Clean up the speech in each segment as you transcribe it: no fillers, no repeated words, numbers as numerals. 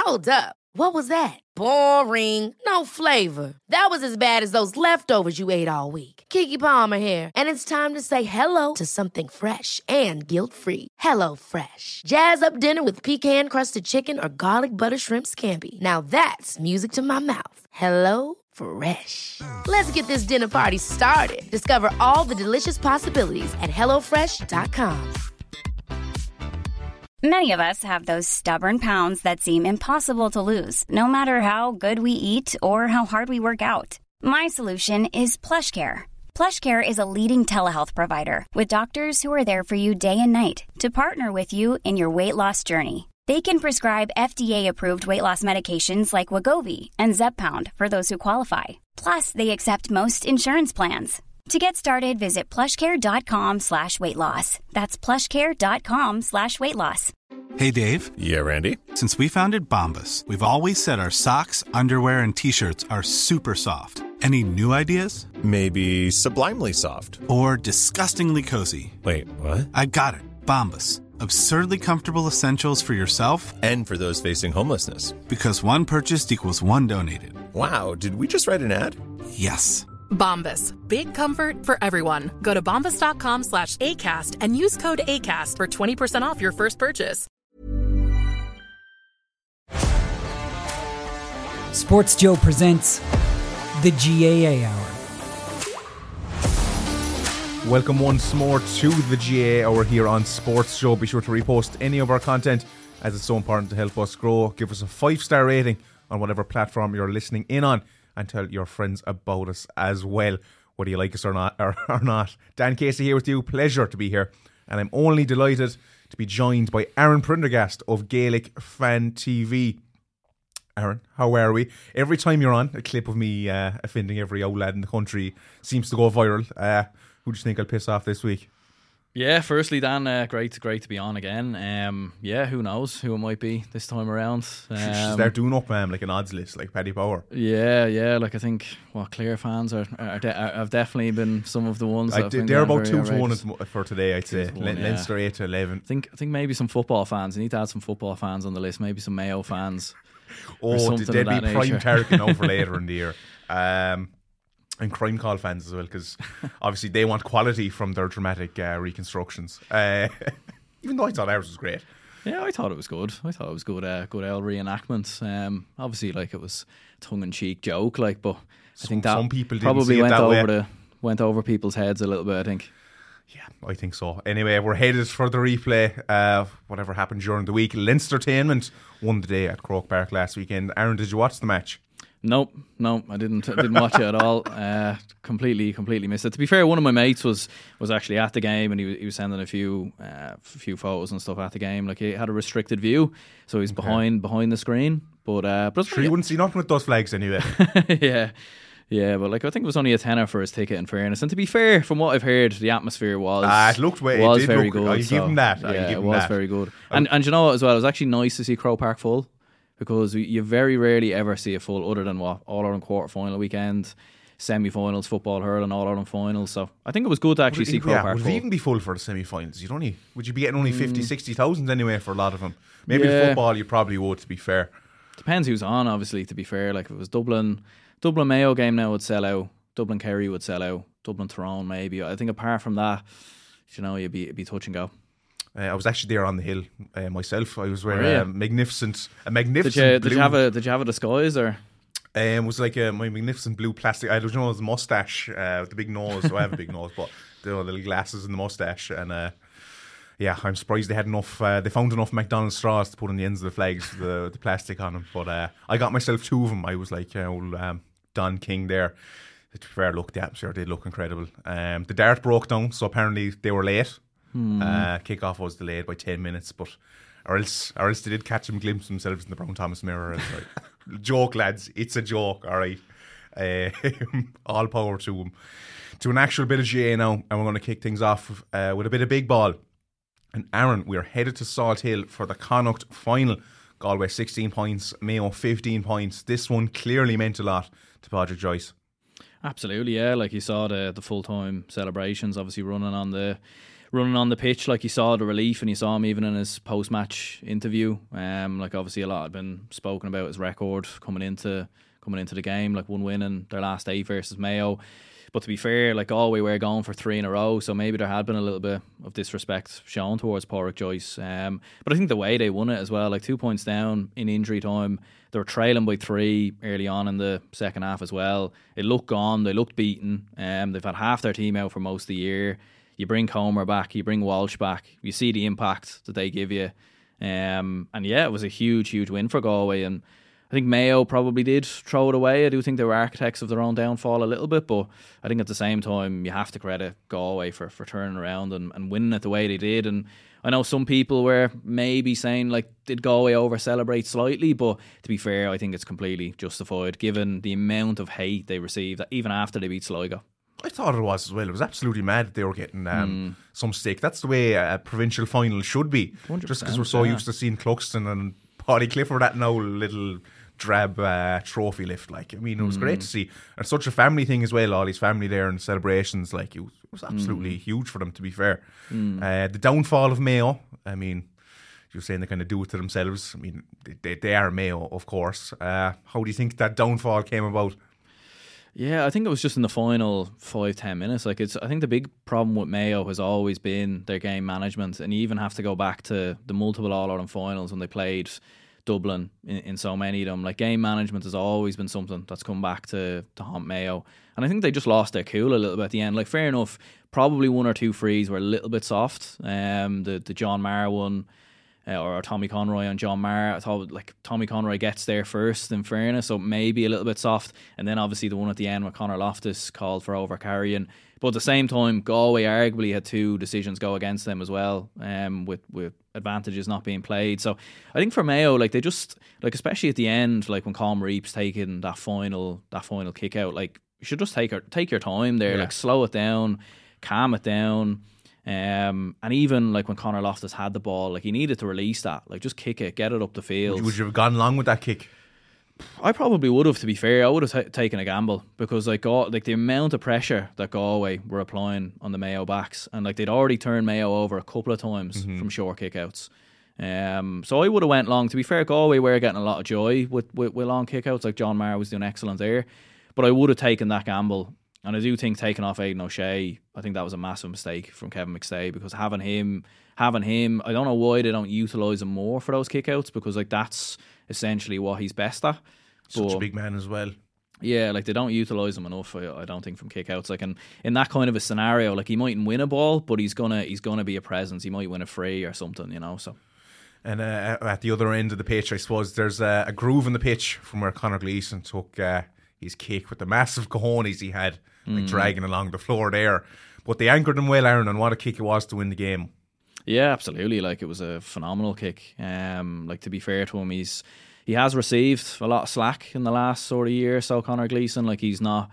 Hold up. What was that? Boring. No flavor. That was as bad as those leftovers you ate all week. Keke Palmer here. And it's time to say hello to something fresh and guilt-free. Hello Fresh. Jazz up dinner with pecan-crusted chicken or garlic butter shrimp scampi. Now that's music to my mouth. Hello Fresh. Let's get this dinner party started. Discover all the delicious possibilities at hellofresh.com. Many of us have those stubborn pounds that seem impossible to lose, no matter how good we eat or how hard we work out. My solution is PlushCare. PlushCare is a leading telehealth provider with doctors who are there for you day and night to partner with you in your weight loss journey. They can prescribe FDA-approved weight loss medications like Wegovy and Zepbound for those who qualify. Plus, they accept most insurance plans. To get started, visit plushcare.com/weightloss. That's plushcare.com/weightloss. Hey, Dave. Yeah, Randy. Since we founded Bombas, we've always said our socks, underwear, and T-shirts are super soft. Any new ideas? Maybe sublimely soft. Or disgustingly cozy. Wait, what? I got it. Bombas. Absurdly comfortable essentials for yourself and for those facing homelessness. Because one purchased equals one donated. Wow, did we just write an ad? Yes. Bombas. Big comfort for everyone. Go to bombas.com/ACAST and use code ACAST for 20% off your first purchase. Sports Joe presents the GAA Hour. Welcome once more to the GAA Hour here on Sports Show. Be sure to repost any of our content, as it's so important to help us grow. Give us a 5-star rating on whatever platform you're listening in on, and tell your friends about us as well, whether you like us or not. Dan Casey here with you. Pleasure to be here. And I'm only delighted to be joined by Aaron Prendergast of Gaelic Fan TV. Aaron, how are we? Every time you're on, a clip of me offending every old lad in the country seems to go viral. Who do you think I'll piss off this week? Yeah, firstly, Dan, great to be on again. Who knows who it might be this time around. Start doing up like an odds list, like Paddy Power. Yeah. Like I think Clare fans have definitely been some of the ones. They're about 2-1 for today, I'd say. Leinster 8-11. I think maybe some football fans. You need to add some football fans on the list. Maybe some Mayo fans. They'd be prime target now for later in the year. And Crime Call fans as well, because obviously they want quality from their dramatic reconstructions. Even though I thought ours was great. Yeah, I thought it was good. Good L reenactment. Obviously, like, it was tongue-in-cheek joke, like, but I think that some people probably went over people's heads a little bit, I think. Yeah, I think so. Anyway, we're headed for the replay. Whatever happened during the week. Leinstertainment won the day at Croke Park last weekend. Aaron, did you watch the match? No, I didn't watch it at all. Completely missed it. To be fair, one of my mates was actually at the game, and he was sending a few photos and stuff at the game. Like, he had a restricted view, so he's behind the screen. But sure, you wouldn't see nothing with those flags anyway. Yeah, but like, I think it was only a tenner for his ticket, in fairness. And to be fair, from what I've heard, the atmosphere was very good. I give him that. It was very good. And you know what, as well, it was actually nice to see Croke Park full, because you very rarely ever see it full, other than what, All-Ireland quarter-final weekend, semi-finals, football, hurling, All-Ireland finals. So I think it was good to actually see Croke Park full. Would it even be full for the semi-finals? Would you be getting only 50,000-60,000 anyway for a lot of them? Maybe football you probably would, to be fair. Depends who's on, obviously, to be fair. Like, if it was Dublin Mayo game now would sell out, Dublin Kerry would sell out, Dublin Tyrone maybe. I think apart from that, you'd be touch and go. I was actually there on the hill myself. I was wearing a magnificent Did blue. you have a disguise, or? It was like my magnificent blue plastic. I don't know, it was a mustache with the big nose. So I have a big nose, but the little glasses and the mustache. And I'm surprised they had enough. They found enough McDonald's straws to put on the ends of the flags, the plastic on them. But I got myself 2 of them. I was like old Don King there. To be fair, the atmosphere did look incredible. The dart broke down, so apparently they were late. Kickoff was delayed by 10 minutes, or else they did catch them glimpse themselves in the Brown Thomas mirror. Like, joke, lads, it's a joke, all right. All power to them. To an actual bit of GA now, and we're going to kick things off with a bit of big ball. And Aaron, we are headed to Salt Hill for the Connacht final. Galway 16 points, Mayo 15 points. This one clearly meant a lot to Padraig Joyce. Absolutely, yeah. Like, you saw the full-time celebrations obviously running on the running on the pitch, like you saw the relief, and you saw him even in his post-match interview. Like obviously a lot had been spoken about his record coming into the game, like 1 win in their last 8 versus Mayo. But to be fair, like Galway were going for 3 in a row, so maybe there had been a little bit of disrespect shown towards Pádraig Joyce. But I think the way they won it as well, like 2 points down in injury time, they were trailing by 3 early on in the second half as well. It looked gone, they looked beaten. They've had half their team out for most of the year. You bring Comer back, you bring Walsh back, you see the impact that they give you. And yeah, it was a huge win for Galway. And I think Mayo probably did throw it away. I do think they were architects of their own downfall a little bit, but I think at the same time you have to credit Galway for turning around and winning it the way they did. And I know some people were maybe saying, like, did Galway over-celebrate slightly? But to be fair, I think it's completely justified given the amount of hate they received even after they beat Sligo. I thought it was as well. It was absolutely mad that they were getting some stake. That's the way a provincial final should be. Just because we're so used to seeing Cluxton and Paddy Clifford that now little drab trophy lift. Like, I mean, it was great to see. And such a family thing as well. All his family there and celebrations. Like, it was absolutely huge for them, to be fair. The downfall of Mayo, I mean, you're saying they kind of do it to themselves. I mean, they are Mayo, of course. How do you think that downfall came about? Yeah, I think it was just in the final 5-10 minutes. Like, I think the big problem with Mayo has always been their game management, and you even have to go back to the multiple All-Ireland finals when they played Dublin in so many of them. Like, game management has always been something that's come back to haunt Mayo, and I think they just lost their cool a little bit at the end. Like, fair enough, probably 1 or 2 frees were a little bit soft. The John Maher one, or Tommy Conroy on John Maher, I thought, like, Tommy Conroy gets there first, in fairness, so maybe a little bit soft. And then obviously the one at the end where Conor Loftus called for overcarrying. But at the same time, Galway arguably had 2 decisions go against them as well, with advantages not being played. So I think for Mayo, like, they just, like, especially at the end, like when Colm Reap's taking that final kick out, like, you should just take your time there, like, slow it down, calm it down. And even like when Conor Loftus had the ball, like, he needed to release that, like, just kick it, get it up the field. Would you have gone along with that kick? I probably would have, to be fair. I would have taken a gamble, because like the amount of pressure that Galway were applying on the Mayo backs, and like they'd already turned Mayo over a couple of times from short kickouts. So I would have went long. To be fair, Galway were getting a lot of joy with long kickouts. Like, John Maher was doing excellent there, but I would have taken that gamble. And I do think taking off Aidan O'Shea, I think that was a massive mistake from Kevin McStay, because having him, I don't know why they don't utilise him more for those kickouts, because like that's essentially what he's best at. Such a big man as well. Yeah, like, they don't utilise him enough, I don't think, from kickouts. Like, in that kind of a scenario, like, he mightn't win a ball, but he's gonna be a presence. He might win a free or something, you know. So. And at the other end of the pitch, I suppose there's a groove in the pitch from where Conor Gleeson took his kick with the massive cojones he had, like, dragging along the floor there. But they anchored him well, Aaron, and what a kick it was to win the game. Yeah, absolutely. Like, it was a phenomenal kick. Like, to be fair to him, he has received a lot of slack in the last sort of year or so, Conor Gleeson. Like, he's not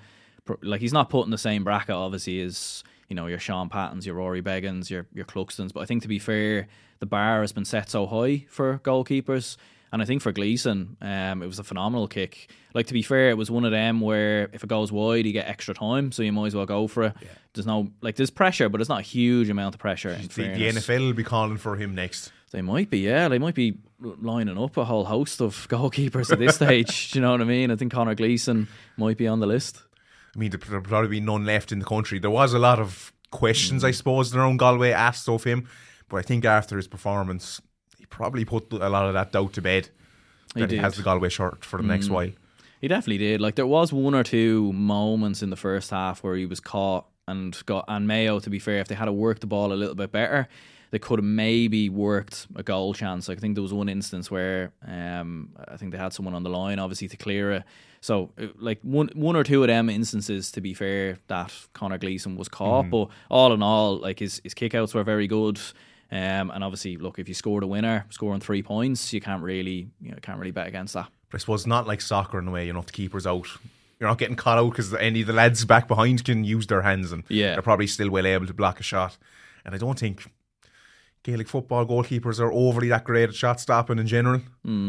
put in the same bracket, obviously, as, you know, your Sean Pattons, your Rory Beggins, your Cluxtons. But I think, to be fair, the bar has been set so high for goalkeepers. And I think for Gleeson, it was a phenomenal kick. Like, to be fair, it was one of them where if it goes wide, you get extra time, so you might as well go for it. Yeah. There's pressure, but there's not a huge amount of pressure. The NFL will be calling for him next. They might be, yeah. They might be lining up a whole host of goalkeepers at this stage. Do you know what I mean? I think Conor Gleeson might be on the list. I mean, there'll probably be none left in the country. There was a lot of questions, I suppose, around Galway asked of him, but I think after his performance, he probably put a lot of that doubt to bed. He has the Galway shirt for the next while. He definitely did. Like, there was 1 or 2 moments in the first half where he was caught and Mayo, to be fair, if they had worked the ball a little bit better, they could have maybe worked a goal chance. Like, I think there was one instance where I think they had someone on the line, obviously, to clear it. So, like, one or 2 of them instances, to be fair, that Conor Gleeson was caught. But all in all, like, his kickouts were very good. And obviously, look, if you scored a winner, scoring 3 points, you can't really bet against that. But I suppose it's not like soccer in a way, you know, if the keeper's out, you're not getting caught out because any of the lads back behind can use their hands, and they're probably still well able to block a shot. And I don't think Gaelic football goalkeepers are overly that great at shot stopping in general.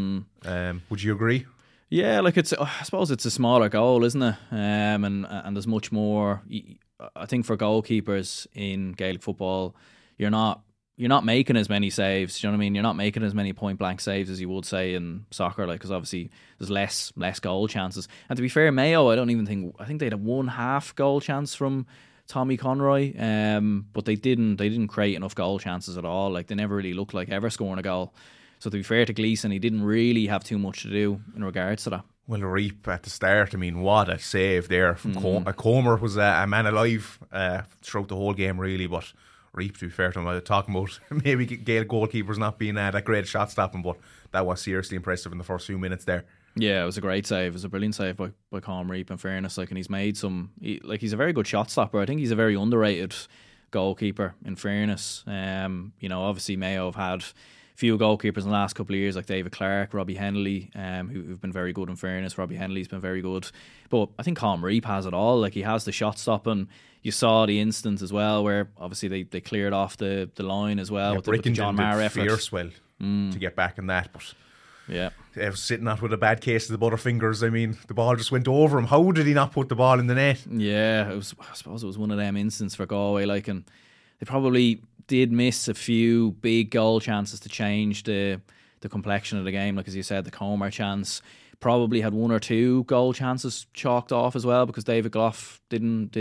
Would you agree? Yeah, like, I suppose it's a smaller goal, isn't it? And there's much more. I think for goalkeepers in Gaelic football, you're not making as many saves. Do you know what I mean? You're not making as many point blank saves as you would say in soccer, like, because obviously there's less goal chances. And to be fair, Mayo, I think they had a 1.5 goal chance from Tommy Conroy, but they didn't create enough goal chances at all. Like, they never really looked like ever scoring a goal. So to be fair to Gleeson, he didn't really have too much to do in regards to that. Well, Reap at the start, I mean, what a save there from Comer was a man alive throughout the whole game, really. But Reap, to be fair to him, talking about maybe Gael goalkeepers not being that great shot stopping, but that was seriously impressive in the first few minutes there. Yeah, it was a great save. It was a brilliant save by Colm Reap, in fairness. Like, and he's made he's a very good shot stopper. I think he's a very underrated goalkeeper, in fairness. Obviously Mayo have had few goalkeepers in the last couple of years, like David Clark, Robbie Henley, who've been very good, in fairness. Robbie Henley's been very good. But I think Colm Reap has it all. Like, he has the shot stopping. You saw the instance as well where obviously they cleared off the line as well, with the John Maher effort. Fierce well to get back in that, but yeah, I was sitting out with a bad case of the butterfingers. I mean, the ball just went over him. How did he not put the ball in the net? Yeah, I suppose it was one of them instances for Galway, like, and they probably did miss a few big goal chances to change the complexion of the game. Like, as you said, the Comer chance, probably had 1 or 2 goal chances chalked off as well, because David Goff didn't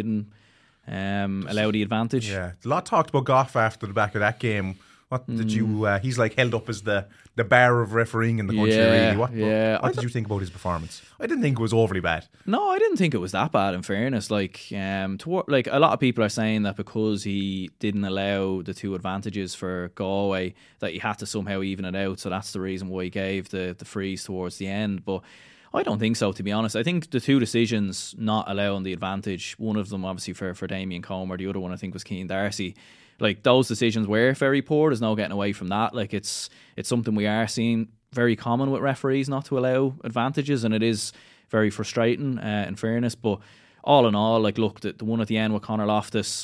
allow the advantage. Yeah, a lot talked about Goff after the back of that game. What did you? He's like held up as the bar of refereeing in the country. Really, what did you think about his performance? I didn't think it was overly bad. No, I didn't think it was that bad, in fairness. Like, like, a lot of people are saying that because he didn't allow the 2 advantages for Galway, that he had to somehow even it out. So that's the reason why he gave the freeze towards the end. But I don't think so, to be honest. I think the 2 decisions not allowing the advantage, one of them obviously for Damien Comer, the other one I think was Cian Darcy. Like, those decisions were very poor. There's no getting away from that. Like, it's something we are seeing very common with referees, not to allow advantages, and it is very frustrating, in fairness. But all in all, like, look, the one at the end with Conor Loftus,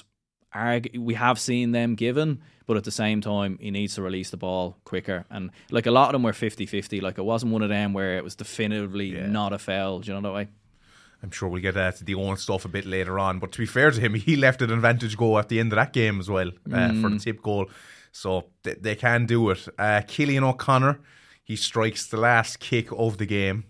we have seen them given, but at the same time, he needs to release the ball quicker. And, like, a lot of them were 50-50. Like, it wasn't one of them where it was definitively not a foul. Do you know that way? I'm sure we'll get to the Owen stuff a bit later on. But to be fair to him, he left an advantage goal at the end of that game as well for the tip goal. So they can do it. Cillian O'Connor, he strikes the last kick of the game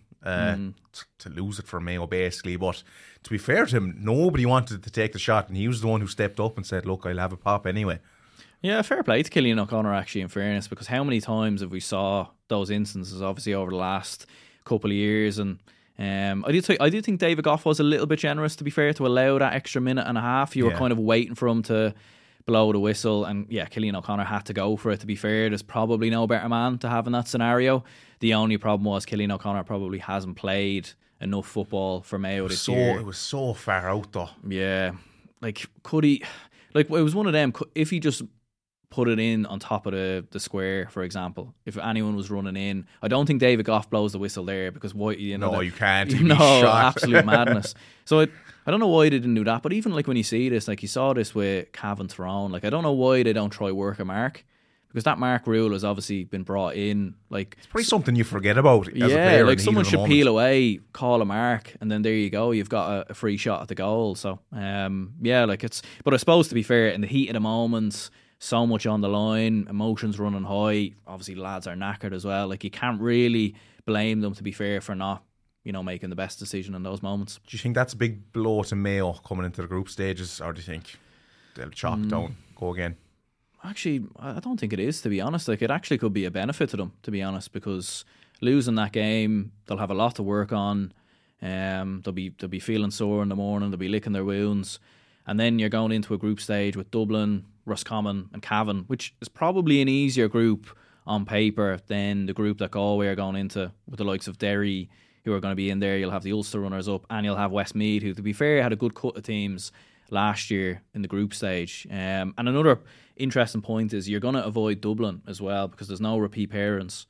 to lose it for Mayo, basically. But to be fair to him, nobody wanted to take the shot, and he was the one who stepped up and said, look, I'll have a pop anyway. Yeah, fair play to Cillian O'Connor, actually, in fairness, because how many times have we saw those instances, obviously, over the last couple of years? And I do think David Goff was a little bit generous, to be fair, to allow that extra minute and a half. You were kind of waiting for him to blow the whistle, and yeah, Cillian O'Connor had to go for it. To be fair, there's probably no better man to have in that scenario. The only problem was Cillian O'Connor probably hasn't played enough football for Mayo this year. It was so far out, though. Yeah, like, could he? Like, it was one of them. If he just put it in on top of the square, for example, if anyone was running in, I don't think David Goff blows the whistle there, because why? You can't. Absolute madness. So I don't know why they didn't do that. But even like when you see this, like you saw this with Cavan Tyrone, like I don't know why they don't try work a mark, because that mark rule has obviously been brought in. Like, it's probably something you forget about. As a player, like someone should peel away, call a mark, and then there you go. You've got a free shot at the goal. So like it's. But I suppose, to be fair, in the heat of the moment, so much on the line, emotions running high. Obviously, lads are knackered as well. Like, you can't really blame them, to be fair, for not, making the best decision in those moments. Do you think that's a big blow to Mayo coming into the group stages, or do you think they'll chalk down, go again? Actually, I don't think it is, to be honest. Like, it actually could be a benefit to them, to be honest, because losing that game, they'll have a lot to work on. They'll be feeling sore in the morning. They'll be licking their wounds, and then you're going into a group stage with Dublin, Roscommon and Cavan, which is probably an easier group on paper than the group that Galway are going into, with the likes of Derry, who are going to be in there. You'll have the Ulster runners up, and you'll have Westmeath, who, to be fair, had a good cut of teams last year in the group stage. And another interesting point is you're going to avoid Dublin as well, because there's no repeat parents.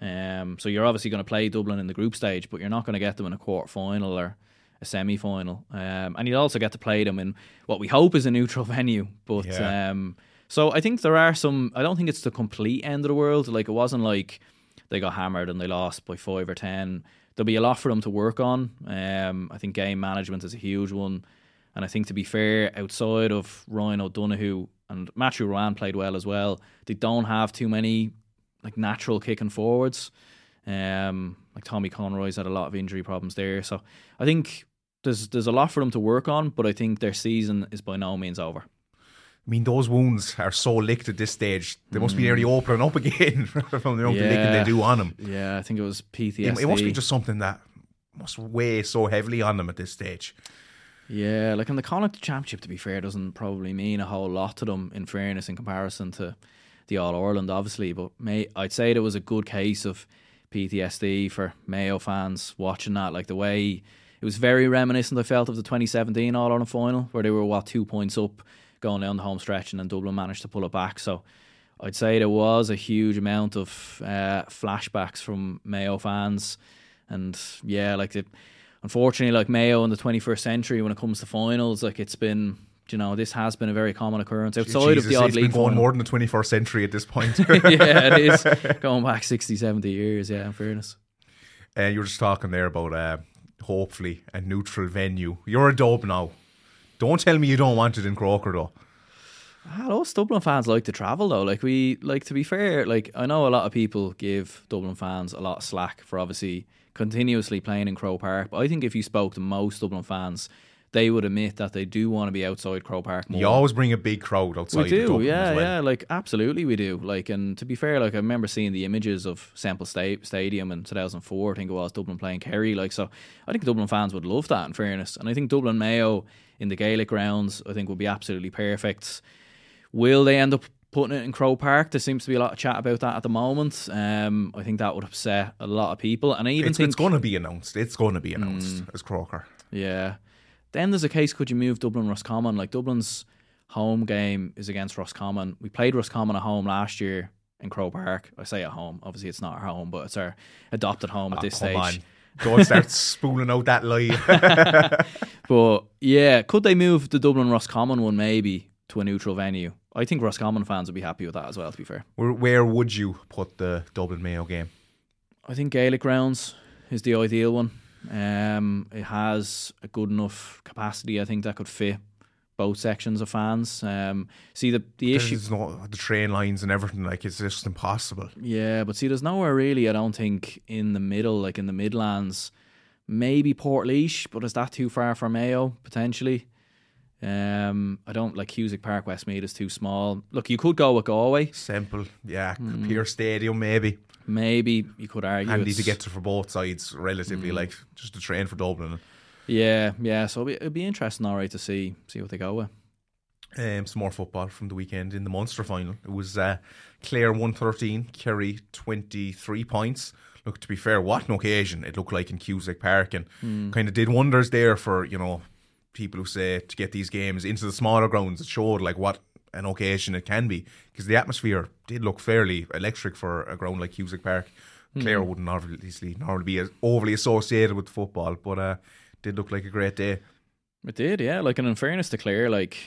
So you're obviously going to play Dublin in the group stage, but you're not going to get them in a quarter final or a semi-final, and you'll also get to play them in what we hope is a neutral venue. But so I think there are some. I don't think it's the complete end of the world. Like, it wasn't like they got hammered and they lost by 5 or 10. There'll be a lot for them to work on. I think game management is a huge one, and I think, to be fair, outside of Ryan O'Donoghue, and Matthew Rowan played well as well. They don't have too many like natural kicking forwards. Like Tommy Conroy's had a lot of injury problems there, so I think there's a lot for them to work on. But I think their season is by no means over. I mean, those wounds are so licked at this stage. They must be nearly opening up again from the amount of licking they do on them. Yeah, I think it was PTSD. It must be just something that must weigh so heavily on them at this stage. Yeah, like in the Connacht Championship, to be fair, doesn't probably mean a whole lot to them, in fairness, in comparison to the All-Ireland, obviously. But I'd say there was a good case of PTSD for Mayo fans watching that. Like the way it was very reminiscent, I felt, of the 2017 All-Ireland final, where they were 2 points up going down the home stretch, and then Dublin managed to pull it back. So I'd say there was a huge amount of flashbacks from Mayo fans. And yeah, unfortunately, like Mayo in the 21st century, when it comes to finals, like it's been, this has been a very common occurrence outside of the odd league it's been going final. more than the 21st century at this point. Yeah, it is going back 60, 70 years, yeah, in fairness. You were just talking there about hopefully a neutral venue. You're a Dub now. Don't tell me you don't want it in Croker though. Us Dublin fans like to travel though. Like to be fair, like I know a lot of people give Dublin fans a lot of slack for obviously continuously playing in Croke Park, but I think if you spoke to most Dublin fans, they would admit that they do want to be outside Croke Park more. You always bring a big crowd outside. We do, Dublin yeah, as well. yeah, like absolutely we do. Like, and to be fair, like I remember seeing the images of Semple Stadium in 2004. I think it was Dublin playing Kerry. Like, so I think Dublin fans would love that, in fairness. And I think Dublin Mayo in the Gaelic grounds, I think would be absolutely perfect. Will they end up putting it in Croke Park? There seems to be a lot of chat about that at the moment. I think that would upset a lot of people, and I even think it's going to be announced. It's going to be announced as Croker. Yeah. Then there's a case: could you move Dublin Roscommon? Like Dublin's home game is against Roscommon. We played Roscommon at home last year in Croke Park. I say at home. Obviously, it's not our home, but it's our adopted home at this stage. On. Don't start spooling out that lie. But yeah, could they move the Dublin Roscommon one maybe to a neutral venue? I think Roscommon fans would be happy with that as well, to be fair. Where would you put the Dublin Mayo game? I think Gaelic grounds is the ideal one. It has a good enough capacity, I think, that could fit both sections of fans. See the issue, the train lines and everything, like it's just impossible. Yeah, but see, there's nowhere really, I don't think, in the middle, like in the Midlands. Maybe Portlaoise, but is that too far for Mayo potentially? I don't like Cusack Park. Westmeath is too small. Look, you could go with Galway. Simple, yeah. Pearse Stadium, maybe. Maybe you could argue handy to get to for both sides, relatively, like just a train for Dublin. Yeah. So it'd be interesting, all right, to see what they go with. Some more football from the weekend in the Munster final. It was Clare 113, Kerry 23 points. Look, to be fair, what an occasion it looked like in Cusack Park, and kind of did wonders there for people who say to get these games into the smaller grounds. It showed like what an occasion it can be, because the atmosphere did look fairly electric for a ground like Cusack Park. Clare wouldn't obviously normally be overly associated with football, but did look like a great day. It did, yeah. Like, and in fairness to Clare, like,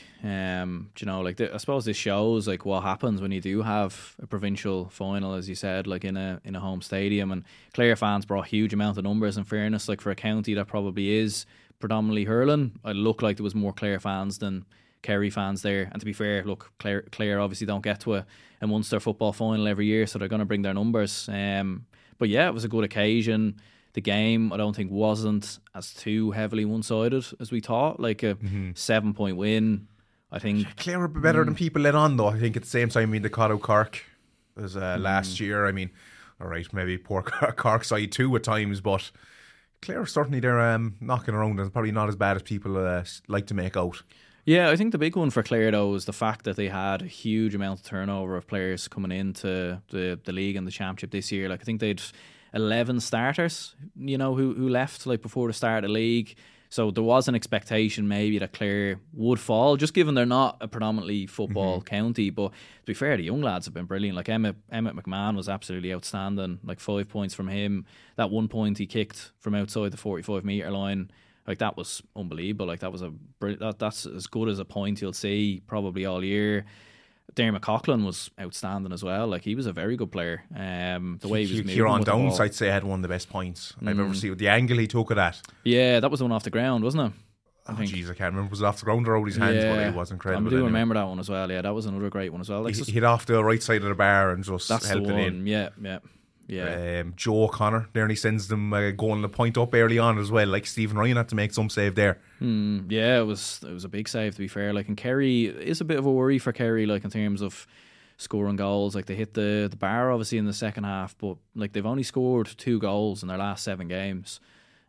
I suppose this shows like what happens when you do have a provincial final, as you said, like in a home stadium. And Clare fans brought huge amount of numbers. In fairness, like for a county that probably is predominantly hurling, it looked like there was more Clare fans than Kerry fans there. And to be fair, look, Clare obviously don't get to a Munster football final every year, so they're going to bring their numbers. But yeah, it was a good occasion. The game, I don't think, wasn't as too heavily one-sided as we thought. Like a 7-point win, I think. Clare were better than people let on, though. I think at the same time, I mean, they caught out Cork as last year. I mean, all right, maybe poor Cork side too at times, but Clare certainly they're knocking around, and probably not as bad as people like to make out. Yeah, I think the big one for Clare though is the fact that they had a huge amount of turnover of players coming into the league and the championship this year. Like I think they'd 11 starters, who left like before the start of the league. So there was an expectation maybe that Clare would fall, just given they're not a predominantly football county. But to be fair, the young lads have been brilliant. Like Emmett McMahon was absolutely outstanding. Like 5 points from him. That 1 point he kicked from outside the 45-metre line, like that was unbelievable. Like that was that's as good as a point you'll see probably all year. Dermot Coughlin was outstanding as well. Like he was a very good player. The way he was moving Kieran with the Downs, ball. I'd say, had one of the best points I've ever seen. The angle he took of that. Yeah, that was the one off the ground, wasn't it? I think. Jeez, I can't remember. Was it off the ground or out of his hands? But it was incredible. I do remember that one as well. Yeah, that was another great one as well. Like, He hit off the right side of the bar and just that's helped the it one. in. Yeah. Joe O'Connor nearly sends them going the point up early on as well. Like Stephen Ryan had to make some save there. Yeah, it was a big save, to be fair. Like, and Kerry is a bit of a worry for Kerry, like in terms of scoring goals. Like, they hit the bar obviously in the second half, but like they've only scored 2 goals in their last 7 games.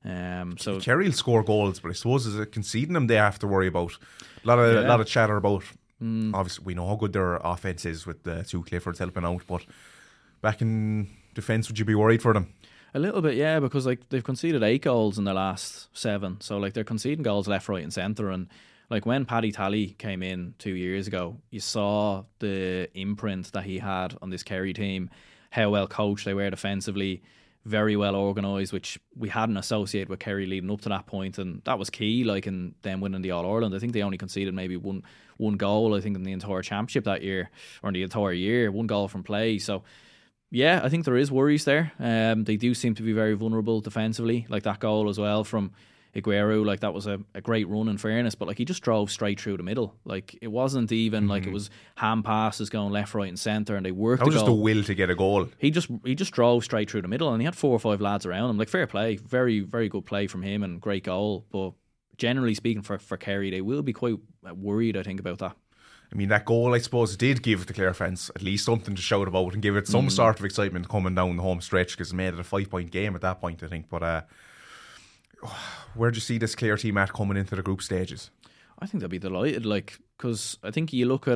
So Kerry will score goals, but I suppose is it conceding them they have to worry about. A lot of chatter about. Obviously, we know how good their offense is with the 2 Cliffords helping out, but back in defence, would you be worried for them? A little bit, yeah, because like they've conceded 8 goals in their last 7, so like they're conceding goals left, right, and centre. And like when Paddy Talley came in 2 years ago, you saw the imprint that he had on this Kerry team, how well coached they were defensively, very well organised, which we hadn't associated with Kerry leading up to that point, and that was key. Like in them winning the All Ireland, I think they only conceded maybe one goal, I think, in the entire championship that year, or in the entire year, 1 goal from play. So yeah, I think there is worries there. They do seem to be very vulnerable defensively. Like that goal as well from Aguero, like that was a great run in fairness, but like he just drove straight through the middle. Like it wasn't even like it was hand passes going left, right and centre and they worked That was the just goal. the will to get a goal. He just drove straight through the middle and he had 4 or 5 lads around him. Like fair play, very, very good play from him and great goal. But generally speaking for Kerry, they will be quite worried, I think, about that. I mean, that goal, I suppose, did give the Clare fans at least something to shout about and give it some sort of excitement coming down the home stretch, because it made it a 5-point game at that point, I think. But where do you see this Clare team at coming into the group stages? I think they'll be delighted, like, because I think you look at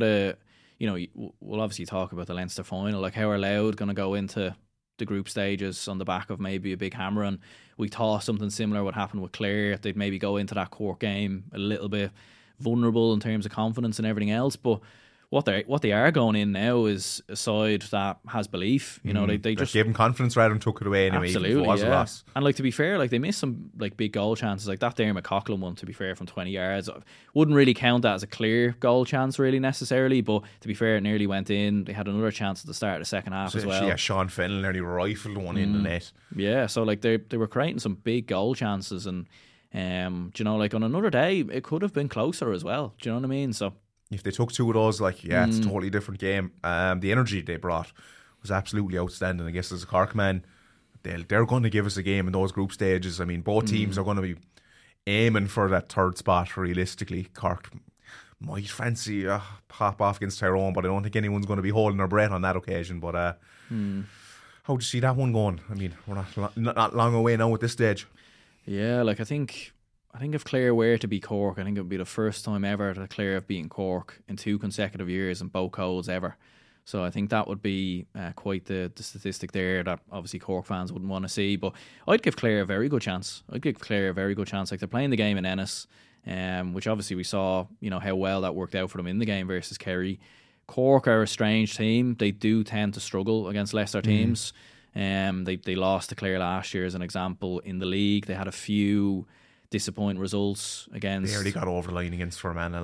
we'll obviously talk about the Leinster final, like how are Louth going to go into the group stages on the back of maybe a big hammer, and we thought something similar would happen with Clare. They'd maybe go into that Cork game a little bit vulnerable in terms of confidence and everything else, but what they are going in now is a side that has belief. You know, they just gave them confidence rather than took it away anyway. Absolutely, even if it was a loss. And like, to be fair, like they missed some like big goal chances, like that Dermot Coughlin one, to be fair, from 20 yards. Wouldn't really count that as a clear goal chance really necessarily, but to be fair, it nearly went in. They had another chance at the start of the second half as well. Yeah, Sean Fennell nearly rifled one in the net. Yeah, so like they were creating some big goal chances, and do you know, like on another day it could have been closer as well. Do you know what I mean? So if they took 2 of those, like, it's a totally different game. The energy they brought was absolutely outstanding. I guess as a Cork man, they're going to give us a game in those group stages. I mean, both teams are going to be aiming for that 3rd spot realistically. Cork might fancy pop off against Tyrone, but I don't think anyone's going to be holding their breath on that occasion. But how do you see that one going? I mean, we're not long away now at this stage. Yeah, like I think if Clare were to beat Cork, I think it would be the first time ever that Clare have beaten Cork in 2 consecutive years in both codes ever. So I think that would be quite the statistic there that obviously Cork fans wouldn't want to see. But I'd give Clare a very good chance. Like they're playing the game in Ennis, which obviously we saw, you know, how well that worked out for them in the game versus Kerry. Cork are a strange team. They do tend to struggle against lesser teams. They lost to Clare last year as an example in the league. They had a few disappointing results against. They already got over the line against Fermanagh,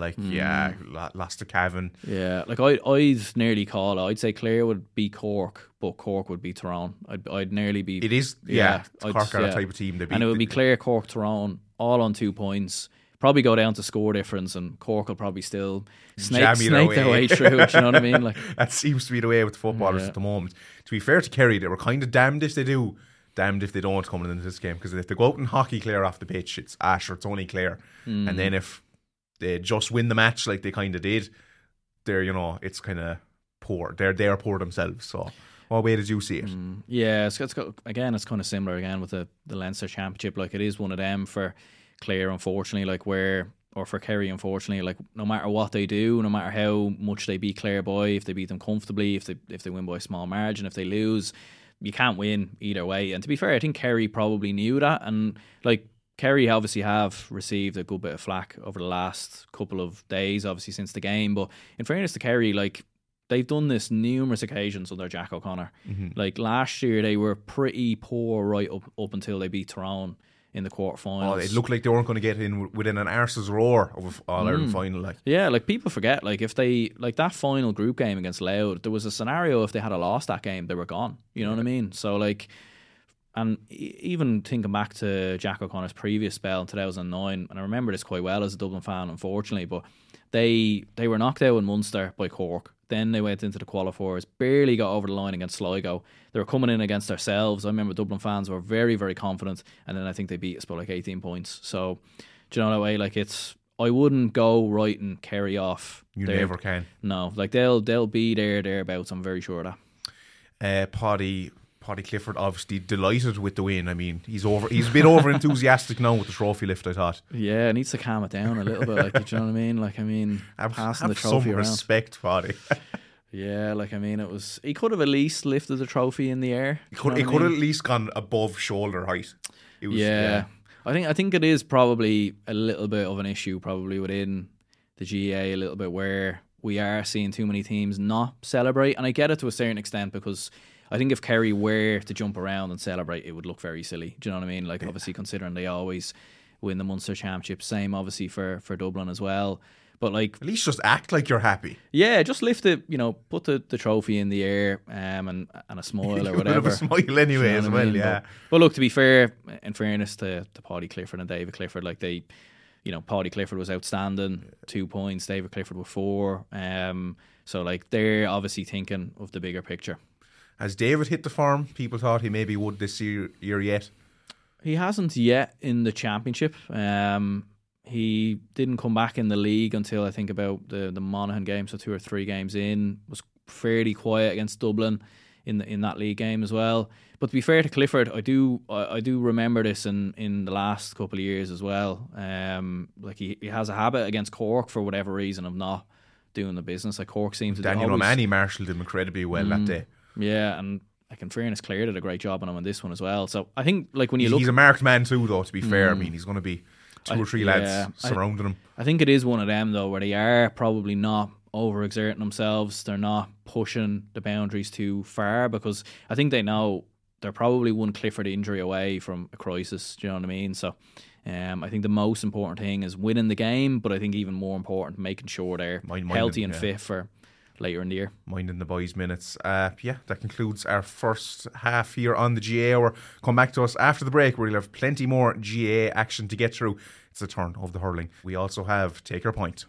lost to Cavan. Yeah, like I'd nearly I'd say Clare would beat Cork, but Cork would beat Tyrone. I'd nearly be. It is, Cork are the type of team they beat. And it would be Clare, Cork, Tyrone, all on 2 points. Probably go down to score difference, and Cork will probably still snake their way through. Do you know what I mean? Like, that seems to be the way with the footballers at the moment. To be fair to Kerry, they were kind of damned if they do, damned if they don't coming into this game, because if they go out and hockey Clare off the pitch, it's Ash or it's only Clare. And then if they just win the match like they kind of did, they're, you know, it's kind of poor. They're poor themselves. So what way did you see it? Yeah, it's kind of similar again with the Leinster Championship. Like, it is one of them for Clare, unfortunately, or for Kerry, unfortunately, like no matter what they do, no matter how much they beat Clare by, if they beat them comfortably, if they win by a small margin, if they lose, you can't win either way. And to be fair, I think Kerry probably knew that, and like Kerry obviously have received a good bit of flack over the last couple of days, obviously since the game. But in fairness to Kerry, like, they've done this numerous occasions under Jack O'Connor. Like last year, they were pretty poor right up until they beat Tyrone in the quarterfinals. Oh, it looked like they weren't going to get in within an arse's roar of an All-Ireland final. Like, yeah, like people forget, like if they, like that final group game against Louth, there was a scenario if they had lost that game, they were gone. You know what I mean? So like, And even thinking back to Jack O'Connor's previous spell in 2009, and I remember this quite well as a Dublin fan, unfortunately, but they were knocked out in Munster by Cork. Then they went into the qualifiers, barely got over the line against Sligo. They were coming in against ourselves. I remember Dublin fans were very, very confident, and then I think they beat us by like 18 points. So, do you know that way? Like, I wouldn't go writing Kerry off. You never can. No, like they'll be thereabouts. I'm very sure of that. Paddy Clifford obviously delighted with the win. I mean, he's a bit over enthusiastic now with the trophy lift, I thought. Yeah, needs to calm it down a little bit. Like, do you know what I mean? Like, I mean, passing the trophy some around. Respect, Paddy. Yeah, like, I mean, he could have at least lifted the trophy in the air. He could have at least gone above shoulder height. Yeah. I think it is probably a little bit of an issue probably within the GAA a little bit, where we are seeing too many teams not celebrate. And I get it to a certain extent, because I think if Kerry were to jump around and celebrate, it would look very silly. Do you know what I mean? Like, obviously, considering they always win the Munster Championship. Same, obviously, for Dublin as well. But, like, at least just act like you're happy. Yeah, just lift it, put the trophy in the air and a smile or whatever. A smile anyway, as well, yeah. But look, to be fair, in fairness to Paddy Clifford and David Clifford, like, they, Paddy Clifford was outstanding, 2 points, David Clifford with 4. So, like, they're obviously thinking of the bigger picture. Has David hit the form people thought he maybe would this year yet? He hasn't yet in the championship. He didn't come back in the league until I think about the Monaghan game, so 2 or 3 games in. Was fairly quiet against Dublin in that league game as well. But to be fair to Clifford, I do remember this in the last couple of years as well. Like, he has a habit against Cork for whatever reason of not doing the business. Like, Cork seems to Daniel O'Mahony marshalled him incredibly well that day. Yeah, and like, in fairness, Clare did a great job on him on this one as well. So I think, like, when you look, he's a marked man too, though. To be fair, I mean, he's going to be 2 or 3 lads surrounding him. I think it is one of them though, where they are probably not overexerting themselves. They're not pushing the boundaries too far, because I think they know they're probably one Clifford injury away from a crisis. Do you know what I mean? So I think the most important thing is winning the game, but I think even more important, making sure they're healthy and fit for later in the year. Minding the boys' minutes. That concludes our first half here on the GAA Hour. Come back to us after the break, where we'll have plenty more GAA action to get through. It's the turn of the hurling. We also have Take Your Point.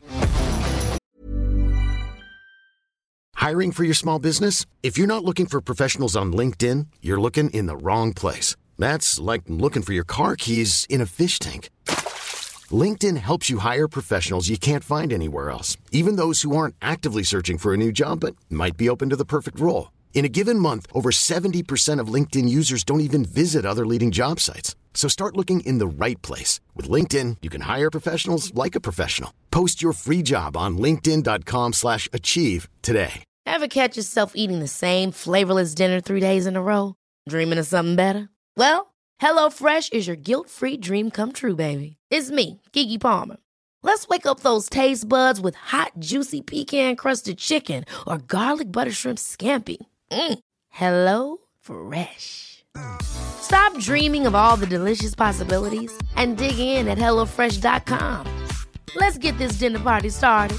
Hiring for your small business? If you're not looking for professionals on LinkedIn, you're looking in the wrong place. That's like looking for your car keys in a fish tank. LinkedIn helps you hire professionals you can't find anywhere else, even those who aren't actively searching for a new job but might be open to the perfect role. In a given month, over 70% of LinkedIn users don't even visit other leading job sites. So start looking in the right place. With LinkedIn, you can hire professionals like a professional. Post your free job on linkedin.com/achieve today. Ever catch yourself eating the same flavorless dinner 3 days in a row? Dreaming of something better? Well, HelloFresh is your guilt-free dream come true, baby. It's me, Keke Palmer. Let's wake up those taste buds with hot, juicy pecan-crusted chicken or garlic butter shrimp scampi. Hello Fresh. Stop dreaming of all the delicious possibilities and dig in at HelloFresh.com. Let's get this dinner party started.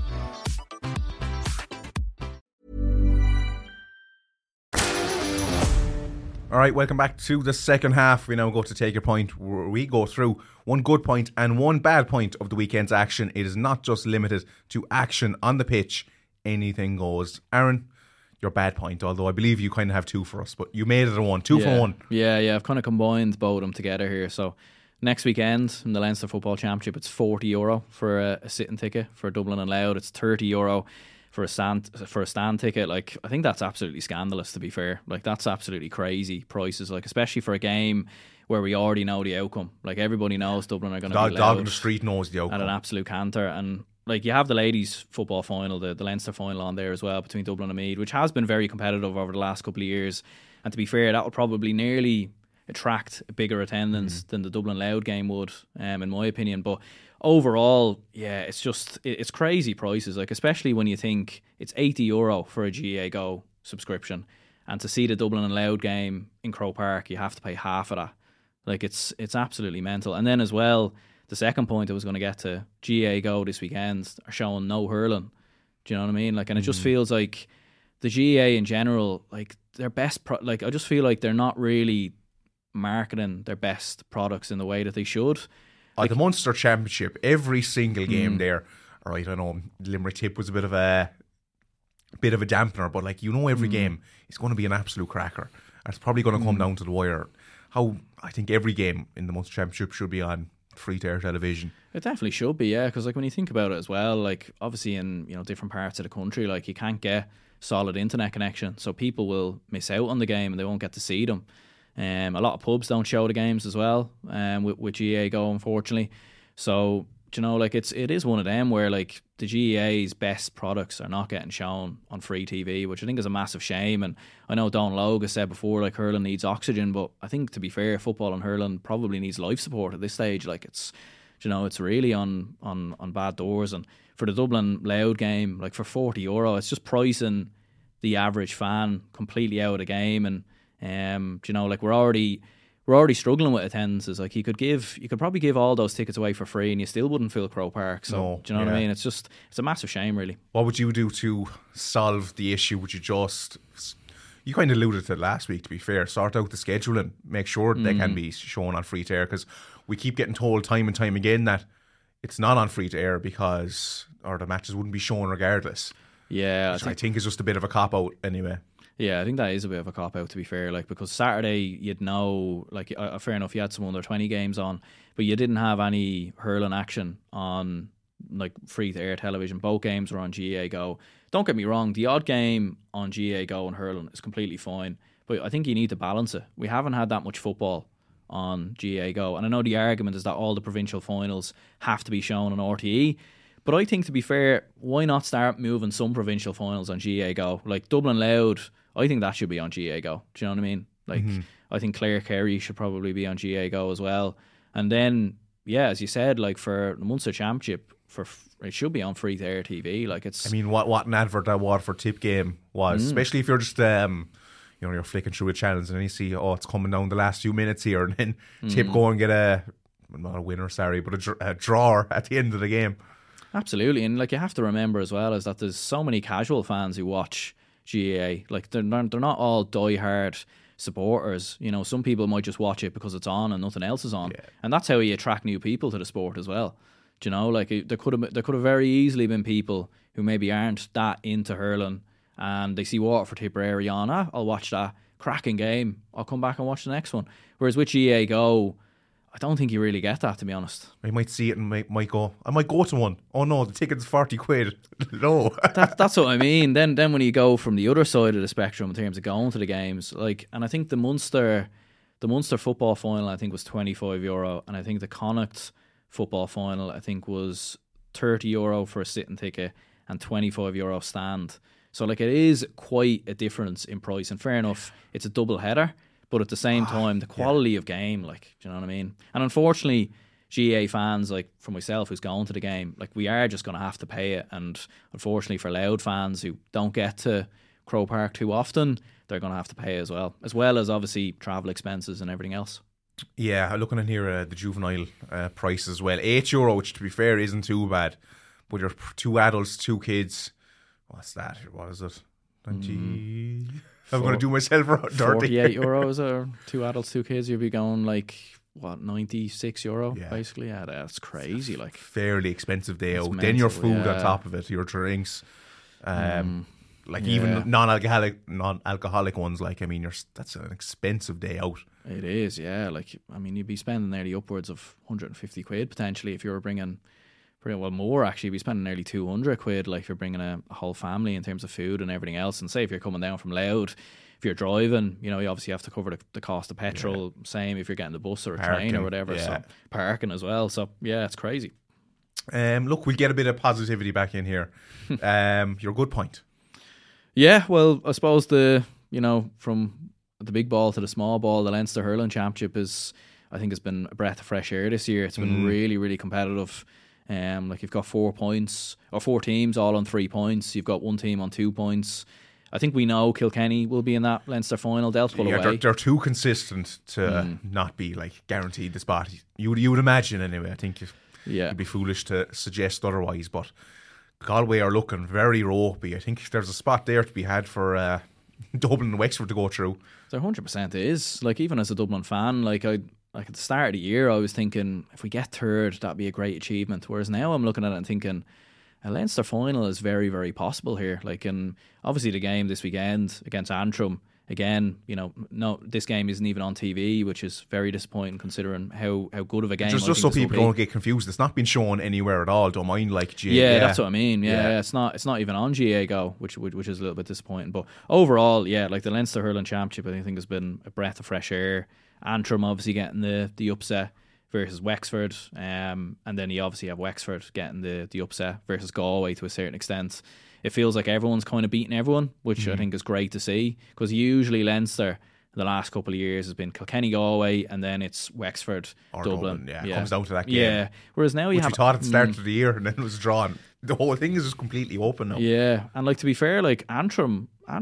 All right, welcome back to the second half. We now go to Take Your Point, where we go through one good point and one bad point of the weekend's action. It is not just limited to action on the pitch. Anything goes. Aaron, your bad point, although I believe you kind of have 2 for us, but you made it a 1. 2 for 1. Yeah, I've kind of combined both of them together here. So next weekend in the Leinster Football Championship, it's €40 for a sitting ticket for Dublin and Louth. It's €30 for a stand ticket. Like, I think that's absolutely scandalous, to be fair. Like, that's absolutely crazy prices, like, especially for a game where we already know the outcome. Like, everybody knows Dublin are going to be dog in the street knows the outcome at an absolute canter. And like, you have the ladies football final, the Leinster final on there as well, between Dublin and Meath, which has been very competitive over the last couple of years. And to be fair, that will probably nearly attract a bigger attendance than the Dublin Louth game would, in my opinion. But overall, yeah, it's crazy prices. Like, especially when you think it's €80 for a GAA Go subscription, and to see the Dublin and Louth game in Croke Park, you have to pay half of that. Like, it's absolutely mental. And then as well, the second point I was going to get to, GAA Go this weekend are showing no hurling. Do you know what I mean? Like, and it just feels like the GAA in general, like, their best, I just feel like they're not really marketing their best products in the way that they should. The Munster Championship, every single game there. All right, I know Limerick Tip was a bit of a dampener, but like, you know, every game is going to be an absolute cracker. And it's probably going to come down to the wire. How I think every game in the Munster Championship should be on free-to-air television. It definitely should be, yeah, because like when you think about it as well, like obviously in, you know, different parts of the country, like you can't get solid internet connection, so people will miss out on the game and they won't get to see them. A lot of pubs don't show the games as well, with GAA Go, unfortunately. So, you know, like it is one of them where like the GAA's best products are not getting shown on free TV, which I think is a massive shame. And I know Don Logue has said before, like, hurling needs oxygen, but I think, to be fair, football and hurling probably needs life support at this stage. Like, it's, you know, it's really on bad doors. And for the Dublin Loud game, like for €40, it's just pricing the average fan completely out of the game. And you know, like we're already struggling with attendances. Like you could probably give all those tickets away for free and you still wouldn't fill Croke Park. So do you know what I mean? It's a massive shame, really. What would you do to solve the issue? Would you you kind of alluded to it last week, to be fair, sort out the scheduling, make sure they can be shown on free to air, because we keep getting told time and time again that it's not on free to air because the matches wouldn't be shown regardless. Yeah, I think it's just a bit of a cop out anyway. Yeah, I think that is a bit of a cop-out, to be fair, like, because Saturday, you'd know, like, fair enough, you had some under 20 games on, but you didn't have any hurling action on, like, free-to-air television. Both games were on GAA Go. Don't get me wrong, the odd game on GAA Go and hurling is completely fine, but I think you need to balance it. We haven't had that much football on GAA Go, and I know the argument is that all the provincial finals have to be shown on RTE, but I think, to be fair, why not start moving some provincial finals on GAA Go? Like, Dublin Loud, I think that should be on GAA Go. Do you know what I mean? Like, I think Clare Kerry should probably be on GAA Go as well. And then, yeah, as you said, like for the Munster Championship, it should be on free-to-air TV. Like, it's. I mean, what an advert that Waterford Tip game was, especially if you're just you're flicking through the channels and then you see, it's coming down the last few minutes here, and then Tip go and get not a winner, sorry, but a drawer at the end of the game. Absolutely, and like you have to remember as well is that there's so many casual fans who watch GAA. Like they're not all die-hard supporters. You know, some people might just watch it because it's on and nothing else is on, and that's how you attract new people to the sport as well. Do you know, like there could have very easily been people who maybe aren't that into hurling and they see Waterford Tipperary on. I'll watch that cracking game. I'll come back and watch the next one. Whereas with GAA Go, I don't think you really get that, to be honest. I might see it and might go, I might go to one. Oh no, the ticket's 40 quid. No. That's what I mean. Then when you go from the other side of the spectrum in terms of going to the games, like, and I think the Munster football final, I think, was €25, and I think the Connacht football final, I think, was €30 for a sitting ticket and €25 stand. So like, it is quite a difference in price, and fair enough, it's a double header. But at the same time, the quality of game, like, do you know what I mean? And unfortunately, GAA fans, like for myself who's going to the game, like we are just going to have to pay it. And unfortunately for Loud fans who don't get to Croke Park too often, they're going to have to pay as well as obviously travel expenses and everything else. Yeah, looking in here, the juvenile price as well. €8, which to be fair isn't too bad. But you're 2 adults, 2 kids. What's that? What is it? 20... I'm going to do myself dirty. €48 or 2 adults, 2 kids, you'd be going like, what, €96 basically? Yeah, that's crazy. Like, fairly expensive day out. Then your food on top of it, your drinks. Even non-alcoholic ones, like, I mean, that's an expensive day out. It is, yeah. Like, I mean, you'd be spending nearly upwards of 150 quid potentially if you were bringing, well, more actually. You'd be spending nearly 200 quid, like, if you're bringing a whole family in terms of food and everything else. And say if you're coming down from Loud, if you're driving, you know, you obviously have to cover the cost of petrol. Same if you're getting the bus or a train or whatever. So parking as well. So yeah, it's crazy. Look, we'll get a bit of positivity back in here. Your good point. Yeah, well, I suppose from the big ball to the small ball, the Leinster Hurling Championship I think has been a breath of fresh air this year. It's been really, really competitive. Like, you've got 4 points, or 4 teams all on 3 points. You've got one team on 2 points. I think we know Kilkenny will be in that Leinster final. They'll pull away. They're too consistent to not be like guaranteed the spot. You would imagine anyway. I think you'd be foolish to suggest otherwise. But Galway are looking very ropey. I think there's a spot there to be had for Dublin and Wexford to go through. There 100% is. Like, even as a Dublin fan, like at the start of the year, I was thinking if we get third, that'd be a great achievement. Whereas now I'm looking at it and thinking a Leinster final is very, very possible here. Like, and obviously the game this weekend against Antrim, again, no, this game isn't even on TV, which is very disappointing considering how good of a game. Just so people don't get confused, it's not been shown anywhere at all. Don't mind like GA. Yeah, that's what I mean. Yeah, it's not even on GA Go, which is a little bit disappointing. But overall, yeah, like the Leinster Hurling Championship, I think has been a breath of fresh air. Antrim obviously getting the upset versus Wexford, and then you obviously have Wexford getting the upset versus Galway to a certain extent. It feels like everyone's kind of beating everyone, which I think is great to see, because usually Leinster the last couple of years has been Kilkenny, Galway, and then it's Wexford, or Dublin. Yeah, it comes down to that game. Yeah, whereas now we thought at the start of the year and then it was drawn. The whole thing is just completely open now. Yeah, and like, to be fair, like Antrim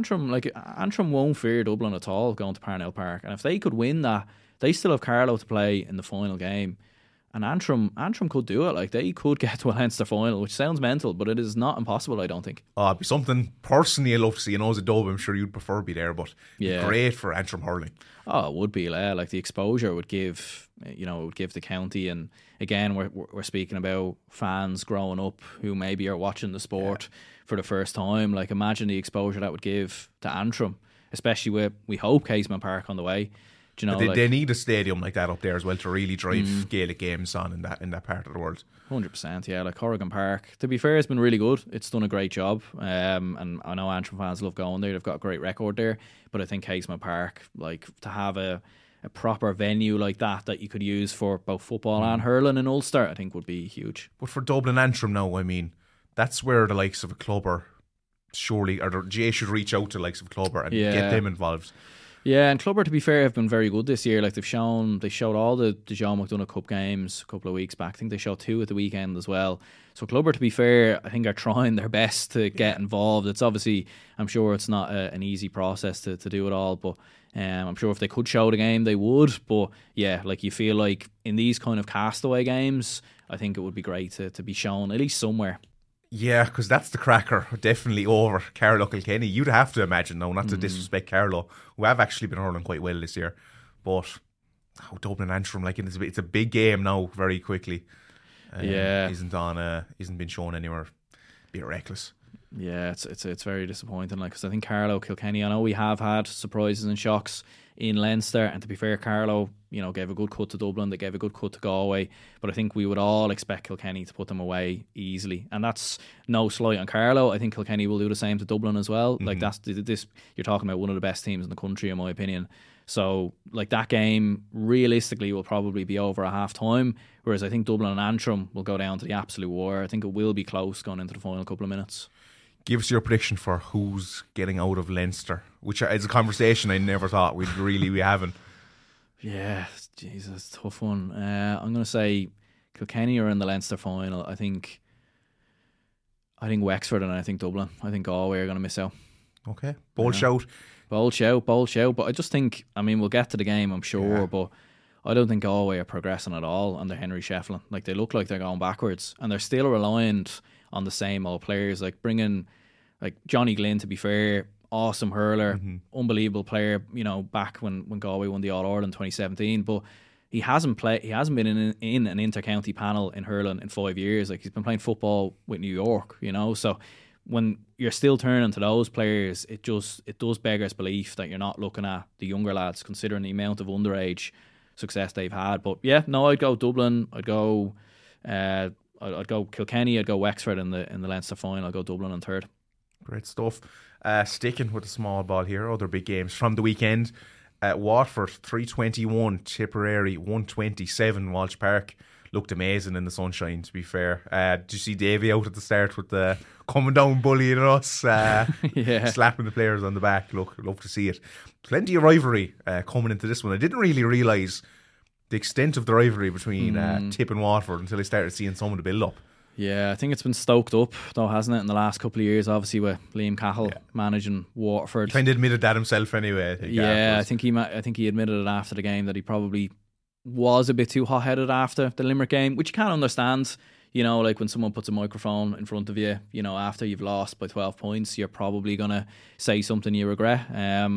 won't fear Dublin at all going to Parnell Park, and if they could win that, they still have Carlow to play in the final game. And Antrim could do it. Like, they could get to a Leinster final, which sounds mental, but it is not impossible, I don't think. It'd be something personally I'd love to see. As a Dub, I'm sure you'd prefer to be there, but great for Antrim hurling. Oh, it would be. Like, the exposure would give, the county. And again, we're speaking about fans growing up who maybe are watching the sport for the first time. Like, imagine the exposure that would give to Antrim, especially with, we hope, Casement Park on the way. They need a stadium like that up there as well to really drive Gaelic games on in that part of the world. 100%, yeah. Like Corrigan Park, to be fair, it's been really good. It's done a great job, and I know Antrim fans love going there. They've got a great record there. But I think Casement Park, like, to have a proper venue like that you could use for both football and hurling in Ulster, I think would be huge. But for Dublin Antrim now, I mean, that's where the likes of a Clubber surely, or the GA should reach out to the likes of Clubber and get them involved. Yeah, and Clubber, to be fair, have been very good this year. Like, they showed all the John McDonagh Cup games a couple of weeks back. I think they showed 2 at the weekend as well. So Clubber, to be fair, I think are trying their best to get involved. It's obviously, I'm sure it's not an easy process to do it all, but I'm sure if they could show the game, they would. But yeah, like, you feel like in these kind of castaway games, I think it would be great to be shown at least somewhere. Yeah, because that's the cracker, definitely over Carlow Kilkenny. You'd have to imagine, though, not to disrespect Carlow, who have actually been hurling quite well this year. But Dublin Antrim, like, it's a big game now, very quickly. Isn't been shown anywhere. A bit reckless. Yeah, it's very disappointing. Like, because I think Carlow Kilkenny, I know we have had surprises and shocks in Leinster, and to be fair, Carlow, gave a good cut to Dublin, they gave a good cut to Galway, but I think we would all expect Kilkenny to put them away easily, and that's no slight on Carlow. I think Kilkenny will do the same to Dublin as well. Like, that's this, you're talking about one of the best teams in the country, in my opinion. So, like, that game realistically will probably be over at half time, whereas I think Dublin and Antrim will go down to the absolute wire. I think it will be close going into the final couple of minutes. Give us your prediction for who's getting out of Leinster, which is a conversation I never thought we'd really be having. Yeah, Jesus, tough one. I'm going to say Kilkenny are in the Leinster final. I think Wexford and I think Dublin. I think Galway are going to miss out. Okay, bold shout. But I just think, we'll get to the game, I'm sure, but I don't think Galway are progressing at all under Henry Shefflin. Like, they look like they're going backwards, and they're still reliant on the same old players, like bringing, like, Johnny Glynn, to be fair, awesome hurler, unbelievable player, back when Galway won the All-Ireland 2017, but he hasn't been in an inter-county panel in hurling in 5 years. Like, he's been playing football with New York, so when you're still turning to those players, it does beggar's belief that you're not looking at the younger lads, considering the amount of underage success they've had. But yeah, no, I'd go Dublin, I'd go Kilkenny, I'd go Wexford in the Leinster final, I'd go Dublin in third. Great stuff. Sticking with the small ball here, other big games from the weekend. Waterford 321, Tipperary 127. Walsh Park looked amazing in the sunshine, to be fair. Did you see Davy out at the start with the coming down bullying us, slapping the players on the back? Look, love to see it. Plenty of rivalry coming into this one. I didn't really realise the extent of the rivalry between Tip and Waterford until I started seeing some of the build-up. Yeah, I think it's been stoked up, though, hasn't it, in the last couple of years, obviously, with Liam Cahill managing Waterford. He kind of admitted that himself anyway, I think. I think he admitted it after the game that he probably was a bit too hot-headed after the Limerick game, which you can't understand. Like, when someone puts a microphone in front of you, after you've lost by 12 points, you're probably going to say something you regret.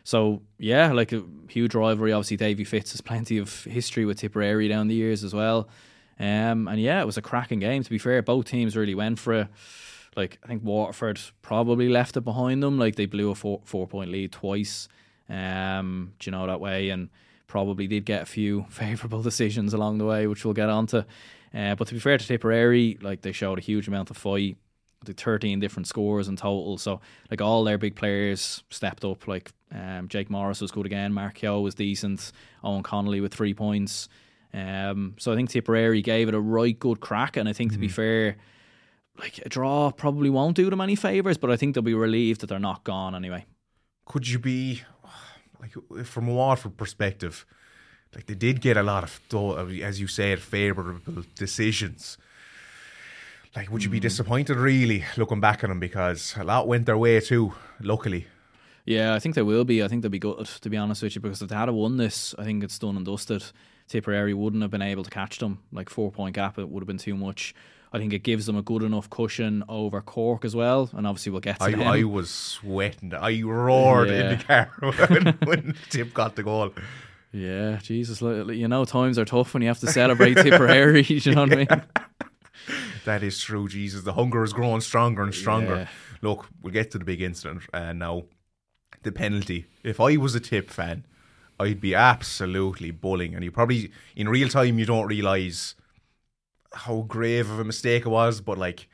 So yeah, like a huge rivalry. Obviously, Davy Fitz has plenty of history with Tipperary down the years as well. And yeah, it was a cracking game. To be fair, both teams really went for it. Like, I think Waterford probably left it behind them. Like, they blew a 4-point lead twice. Do you know, that way, and probably did get a few favourable decisions along the way, which we'll get onto. But to be fair to Tipperary, like, they showed a huge amount of fight. The 13 different scores in total. So, like, all their big players stepped up. Like, Jake Morris was good again. Mark Keogh was decent. Owen Connolly with 3 points. So I think Tipperary gave it a right good crack. And I think, to be fair, like, a draw probably won't do them any favours, but I think they'll be relieved that they're not gone anyway. Could you be, like, from a Waterford perspective, like, they did get a lot of, as you said, favourable decisions. Like, would you be disappointed, really, looking back at them? Because a lot went their way too, luckily. Yeah, I think they will be. I think they'll be good, to be honest with you, because if they had won this, I think it's done and dusted. Tipperary wouldn't have been able to catch them. Like, 4-point gap, it would have been too much. I think it gives them a good enough cushion over Cork as well, and obviously we'll get to them. I was sweating. I roared in the car when Tip got the goal. Yeah, Jesus, you know, times are tough when you have to celebrate Tipperary, you know what I mean? That is true, Jesus. The hunger is growing stronger and stronger. Yeah. Look, we'll get to the big incident now. The penalty. If I was a Tip fan, I'd be absolutely bullying. And you probably, in real time, you don't realise how grave of a mistake it was, but like,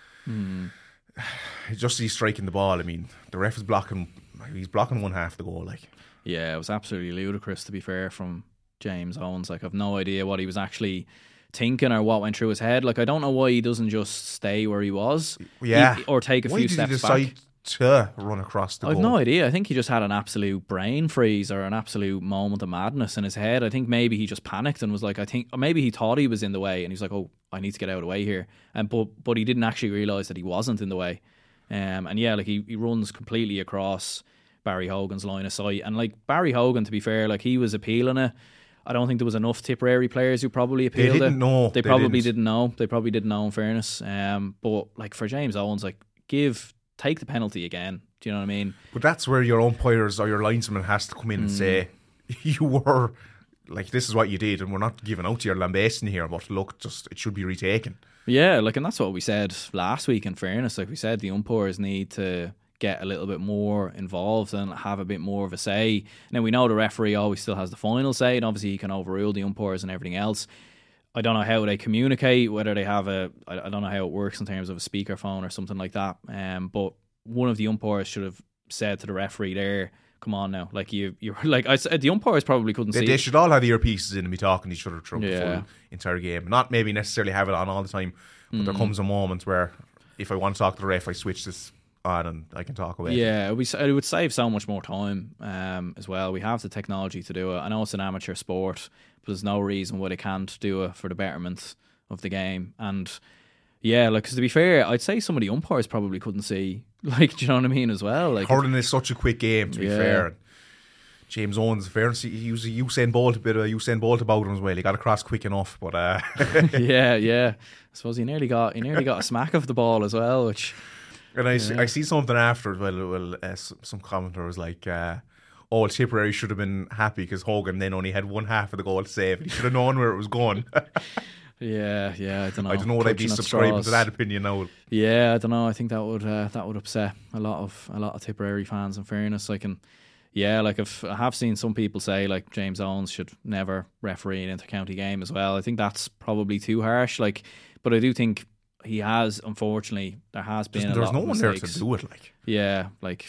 just he's striking the ball. I mean, the ref is he's blocking one half the goal. Like, yeah, it was absolutely ludicrous, to be fair, from James Owens. Like, I've no idea what he was actually thinking or what went through his head. Like, I don't know why he doesn't just stay where he was, or take a few steps back. Why did he decide to run across the goal? I've no idea. I think he just had an absolute brain freeze or an absolute moment of madness in his head. I think maybe he just panicked and was like, or maybe he thought he was in the way and he's like, oh, I need to get out of the way here. But he didn't actually realise that he wasn't in the way. And yeah, like, he runs completely across Barry Hogan's line of sight. And like, Barry Hogan, to be fair, like, he was appealing it. I don't think there was enough Tipperary players who probably appealed it. They probably didn't know. They probably didn't know, in fairness. But like, for James Owens, like, take the penalty again. Do you know what I mean? But that's where your umpires or your linesman has to come in and say, you were, like, this is what you did, and we're not giving out to your lambasting here, but look, it should be retaken. Yeah, like, and that's what we said last week, in fairness. Like we said, the umpires need to get a little bit more involved and have a bit more of a say. Now, we know the referee always still has the final say, and obviously he can overrule the umpires and everything else. I don't know how they communicate, whether they have I don't know how it works in terms of a speakerphone or something like that. But one of the umpires should have said to the referee there, come on now. Like, you're like, I said, the umpires probably couldn't see. They should all have the earpieces in and be talking to each other throughout the full entire game. Not maybe necessarily have it on all the time, but there comes a moment where if I want to talk to the ref, I switch this on and I can talk away. Yeah, it would save so much more time as well. We have the technology to do it. I know it's an amateur sport, but there's no reason why they can't do it for the betterment of the game. And yeah, like, cause to be fair, I'd say some of the umpires probably couldn't see. Like, do you know what I mean as well? Like, hurling is such a quick game, to be fair. James Owens, fairness, he was a Usain Bolt about him as well. He got across quick enough, but yeah. I suppose he nearly got a smack of the ball as well, which. And I see something after as well. Some commentator was like, Tipperary should have been happy because Hogan then only had one half of the goal to save. He should have known where it was going. Yeah, I don't know. I don't know what I'd be subscribing to that opinion now. Yeah, I don't know. I think that would upset a lot of Tipperary fans, in fairness. I have seen some people say, like, James Owens should never referee an inter-county game as well. I think that's probably too harsh. Like, but I do think he has, unfortunately, there has been there's no one there to do it. Like, yeah,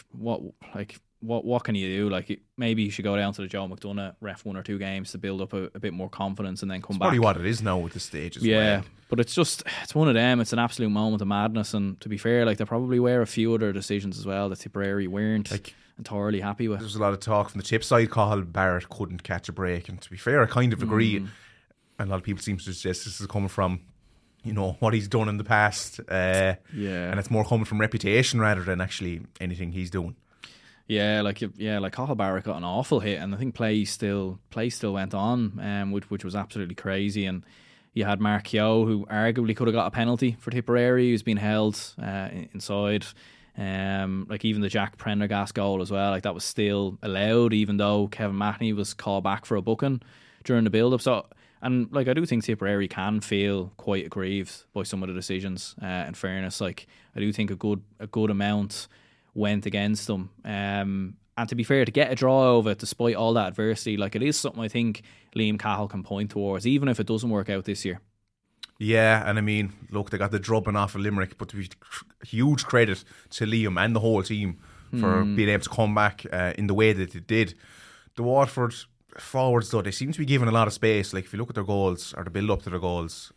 what can you do? Like, maybe you should go down to the Joe McDonough, ref 1 or 2 games to build up a bit more confidence and then come back. Probably what it is now at this stage as well. Yeah, but it's one of them. It's an absolute moment of madness, and to be fair, like, there probably were a few other decisions as well that Tipperary weren't entirely happy with. There's a lot of talk from the Tip side. Cathal Barrett couldn't catch a break, and to be fair, I kind of agree. And a lot of people seem to suggest this is coming from, you know, what he's done in the past. And it's more coming from reputation rather than actually anything he's doing. Yeah, like Cathal Barrett got an awful hit, and I think play still went on, which was absolutely crazy. And you had Mark Keogh, who arguably could have got a penalty for Tipperary, who's been held inside. Like even the Jack Prendergast goal as well, like that was still allowed, even though Kevin Mahoney was called back for a booking during the build-up. So, and like I do think Tipperary can feel quite aggrieved by some of the decisions. In fairness, like I do think a good amount went against them. And to be fair, to get a draw over it despite all that adversity, like it is something I think Liam Cahill can point towards, even if it doesn't work out this year. Yeah, and I mean, look, they got the drubbing off of Limerick, but to be huge credit to Liam and the whole team for being able to come back in the way that they did. The Waterford forwards, though, they seem to be given a lot of space. Like if you look at their goals or the build up to their goals,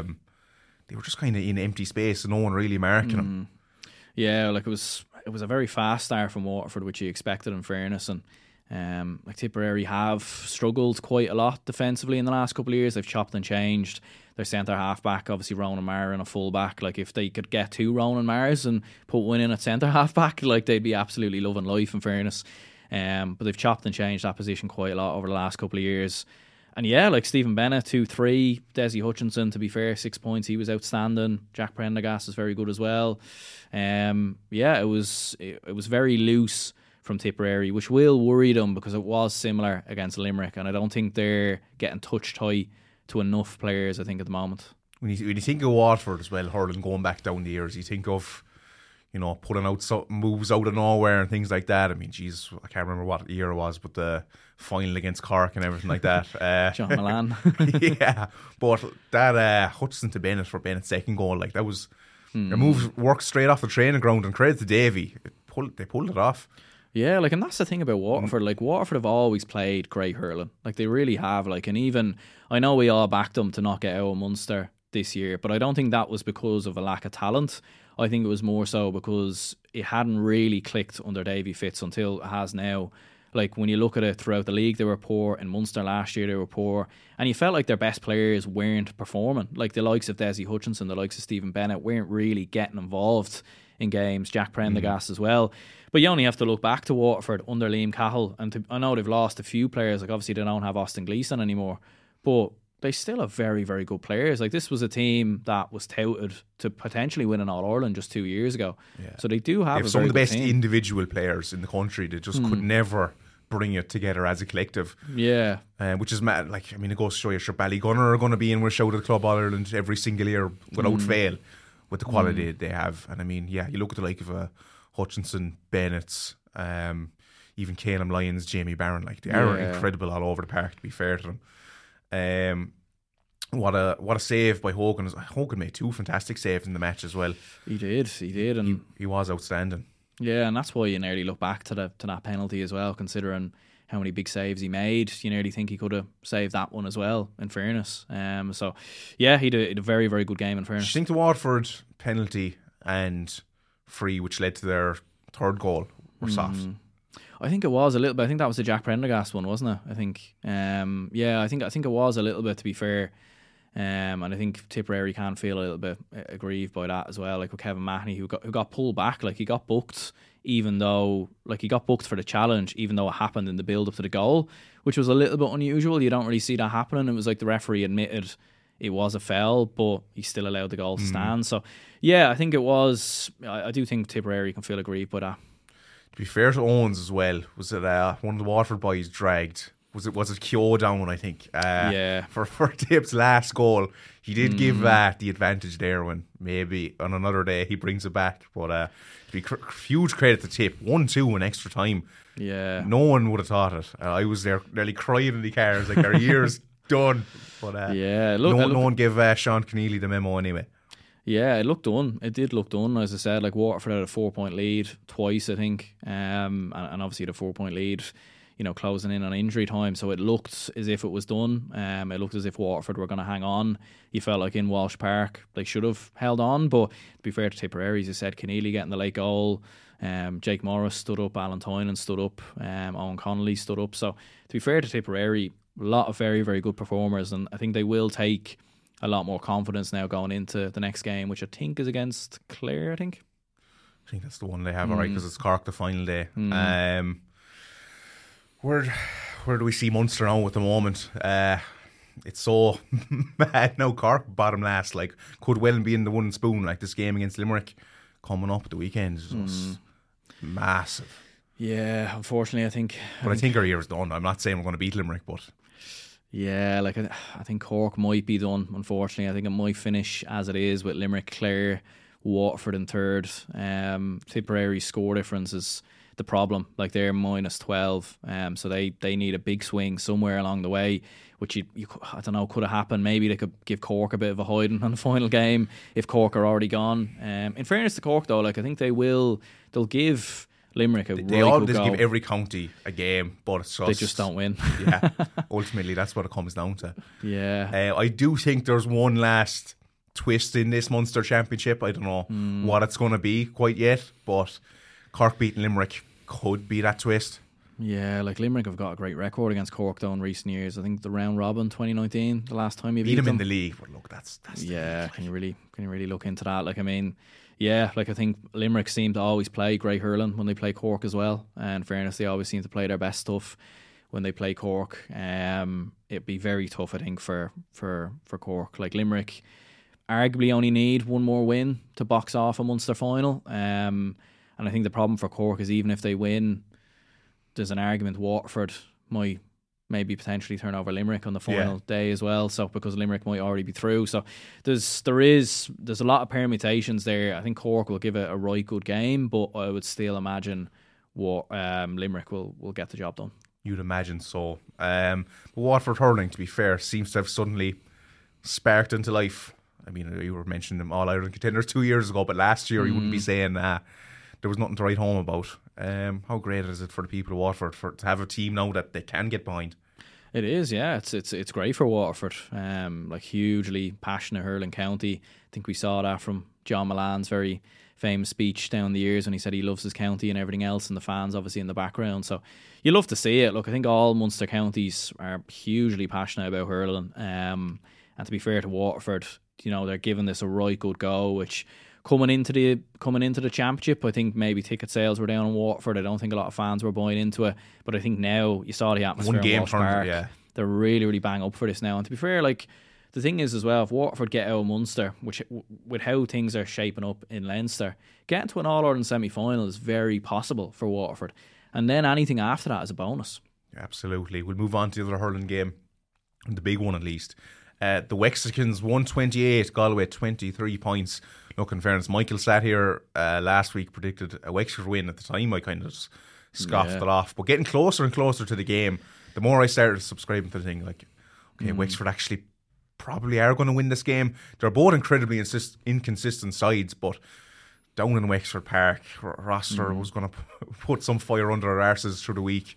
they were just kind of in empty space and no one really marking them. Yeah, like it was a very fast start from Waterford, which you expected in fairness, and like Tipperary have struggled quite a lot defensively in the last couple of years. They've chopped and changed their centre half back, obviously Ronan Maher and a full back. Like if they could get two Ronan Mahers and put one in at centre half back, like they'd be absolutely loving life in fairness. But they've chopped and changed that position quite a lot over the last couple of years. And yeah, like Stephen Bennett 2-3, Desi Hutchinson, to be fair, 6 points, he was outstanding. Jack Prendergast is very good as well. Yeah, it was very loose from Tipperary, which will worry them because it was similar against Limerick, and I don't think they're getting touch tight to enough players, I think, at the moment. When you think of Waterford as well, hurling going back down the years, you think of, you know, putting out moves out of nowhere and things like that. I mean, geez, I can't remember what year it was, but the final against Cork and everything like that. John Milan. Yeah, but that Hutchinson to Bennett for Bennett's second goal, like that was a move worked straight off the training ground, and credit to Davy, they pulled it off. Yeah, like, and that's the thing about Waterford. Like, Waterford have always played great hurling. Like, they really have. Like, and even, I know we all backed them to knock it out of Munster this year, but I don't think that was because of a lack of talent. I think it was more so because it hadn't really clicked under Davy Fitz until it has now. Like, when you look at it throughout the league, they were poor. In Munster last year, they were poor. And you felt like their best players weren't performing. Like, the likes of Desi Hutchinson, the likes of Stephen Bennett weren't really getting involved in games. Jack Prendergast as well. But you only have to look back to Waterford under Liam Cahill. And I know they've lost a few players. Like, obviously, they don't have Austin Gleeson anymore. But they still have very, very good players. Like, this was a team that was touted to potentially win an All-Ireland just 2 years ago. Yeah. So they do have some of the best individual players in the country that just could never bring it together as a collective. Yeah. Which is mad. Like, I mean, it goes to show you, Ballygunner are going to be in with Shout of the Club All-Ireland every single year without fail with the quality they have. And I mean, yeah, you look at the like of Hutchinson, Bennett, even Caleb Lyons, Jamie Barron, like they are incredible all over the park, to be fair to them. What a save by Hogan. Hogan made two fantastic saves in the match as well. He did, and he was outstanding. Yeah, and that's why you nearly look back to that penalty as well, considering how many big saves he made. You nearly think he could have saved that one as well, in fairness. So yeah, he did a very, very good game, in fairness. Do you think the Waterford penalty and free, which led to their third goal, were soft? I think it was a little bit. I think that was the Jack Prendergast one, wasn't it? I think. I think it was a little bit, to be fair. And I think Tipperary can feel a little bit aggrieved by that as well. Like with Kevin Mahoney, who got pulled back, like he got booked, even though he got booked for the challenge, even though it happened in the build up to the goal, which was a little bit unusual. You don't really see that happening. It was like the referee admitted it was a foul, but he still allowed the goal to stand. So yeah, I think it was. I do think Tipperary can feel aggrieved by that. To be fair to Owens as well, was it one of the Waterford boys dragged? Was it Keogh down, I think? For Tip's last goal, he did give the advantage there when maybe on another day he brings it back. But to be huge credit to Tip, 1-2 in extra time. Yeah, no one would have thought it. I was there nearly crying in the cars, like our year's done. But no one gave Sean Keneally the memo anyway. Yeah, it looked done. It did look done. As I said, like Waterford had a 4-point lead twice, I think, and obviously the 4-point lead, closing in on injury time. So it looked as if it was done. It looked as if Waterford were going to hang on. You felt like in Walsh Park they should have held on. But to be fair to Tipperary, as you said, Keneally getting the late goal. Jake Morris stood up. Alan Toynan stood up. Owen Connolly stood up. So to be fair to Tipperary, a lot of very, very good performers. And I think they will take a lot more confidence now going into the next game, which I think is against Clare, I think that's the one they have, alright, because it's Cork the final day. Where do we see Munster now at the moment? It's so bad now. Cork bottom last, like could well be in the one spoon, like this game against Limerick coming up the weekend is just massive. Yeah, unfortunately, I think our year is done. I'm not saying we're going to beat Limerick, but yeah, like I think Cork might be done. Unfortunately, I think it might finish as it is with Limerick, Clare, Waterford in third. Tipperary score difference is the problem. Like they're -12, so they need a big swing somewhere along the way, which I don't know, could have happened. Maybe they could give Cork a bit of a hiding on the final game if Cork are already gone. In fairness to Cork though, like I think they'll give Limerick they always give every county a game, but it's they just don't win. Yeah, ultimately that's what it comes down to. Yeah, I do think there's one last twist in this Munster Championship. I don't know what it's going to be quite yet, but Cork beating Limerick could be that twist. Yeah, like Limerick have got a great record against Cork though in recent years. I think the round robin 2019, the last time you beat them in the league. But look, that's yeah. Can you really look into that? Like I mean, yeah, like I think Limerick seem to always play great hurling when they play Cork as well. And in fairness, they always seem to play their best stuff when they play Cork. It'd be very tough, I think, for Cork. Like Limerick arguably only need one more win to box off a Munster final. And I think the problem for Cork is even if they win, there's an argument Waterford might maybe potentially turn over Limerick on the final day as well. So because Limerick might already be through, so there's a lot of permutations there. I think Cork will give it a right good game, but I would still imagine Limerick will get the job done. You'd imagine so. But Waterford hurling, to be fair, seems to have suddenly sparked into life. I mean, you were mentioning them All Ireland contenders 2 years ago, but last year you wouldn't be saying there was nothing to write home about. How great is it for the people of Waterford to have a team now that they can get behind? It is, yeah. It's great for Waterford. Like hugely passionate hurling county. I think we saw that from John Milan's very famous speech down the years when he said he loves his county and everything else, and the fans obviously in the background. So you love to see it. Look, I think all Munster counties are hugely passionate about hurling. And to be fair to Waterford, you know, they're giving this a right good go, which coming into the championship, I think maybe ticket sales were down in Waterford. I don't think a lot of fans were buying into it, but I think now you saw the atmosphere. One game in Walsh Park. Yeah. They're really, really bang up for this now. And to be fair, like the thing is as well, if Waterford get out of Munster, which with how things are shaping up in Leinster, getting to an All-Ireland semi-final is very possible for Waterford, and then anything after that is a bonus. Absolutely. We'll move on to the other hurling game, the big one at least. The Wexicans 128, Galway 23 points. Look, in fairness, Michael sat here last week, predicted a Wexford win. At the time, I kind of just scoffed it off. But getting closer and closer to the game, the more I started subscribing to the thing, like, okay, Wexford actually probably are going to win this game. They're both incredibly inconsistent sides, but down in Wexford Park, Roster was going to put some fire under our arses through the week.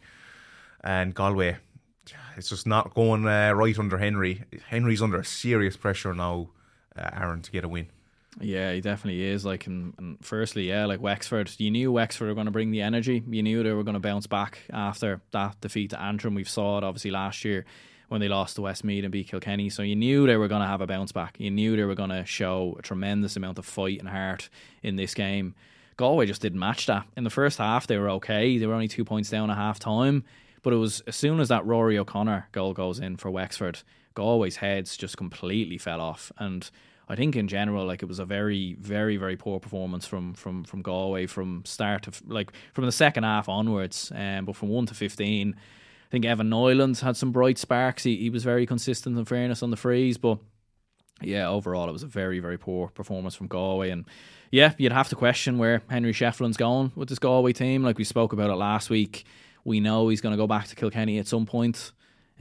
And Galway, it's just not going right under Henry. Henry's under serious pressure now, Aaron, to get a win. Yeah, he definitely is. Like, and firstly, yeah, like Wexford, you knew Wexford were going to bring the energy. You knew they were going to bounce back after that defeat to Antrim. We saw it obviously last year when they lost to Westmeath and beat Kilkenny. So you knew they were going to have a bounce back. You knew they were going to show a tremendous amount of fight and heart in this game. Galway just didn't match that. In the first half, they were okay. They were only 2 points down at half time. But it was as soon as that Rory O'Connor goal goes in for Wexford, Galway's heads just completely fell off. And I think in general, like, it was a very, very, very poor performance from Galway from start to from the second half onwards. But from 1 to 15, I think Evan Nyland had some bright sparks. He was very consistent, in fairness, on the frees. But yeah, overall, it was a very, very poor performance from Galway. And yeah, you'd have to question where Henry Shefflin's going with this Galway team. Like we spoke about it last week. We know he's going to go back to Kilkenny at some point.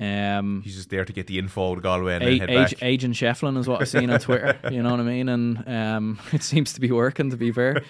He's just there to get the info to Galway and then head back. Agent Shefflin is what I've seen on Twitter. You know what I mean? And it seems to be working, to be fair.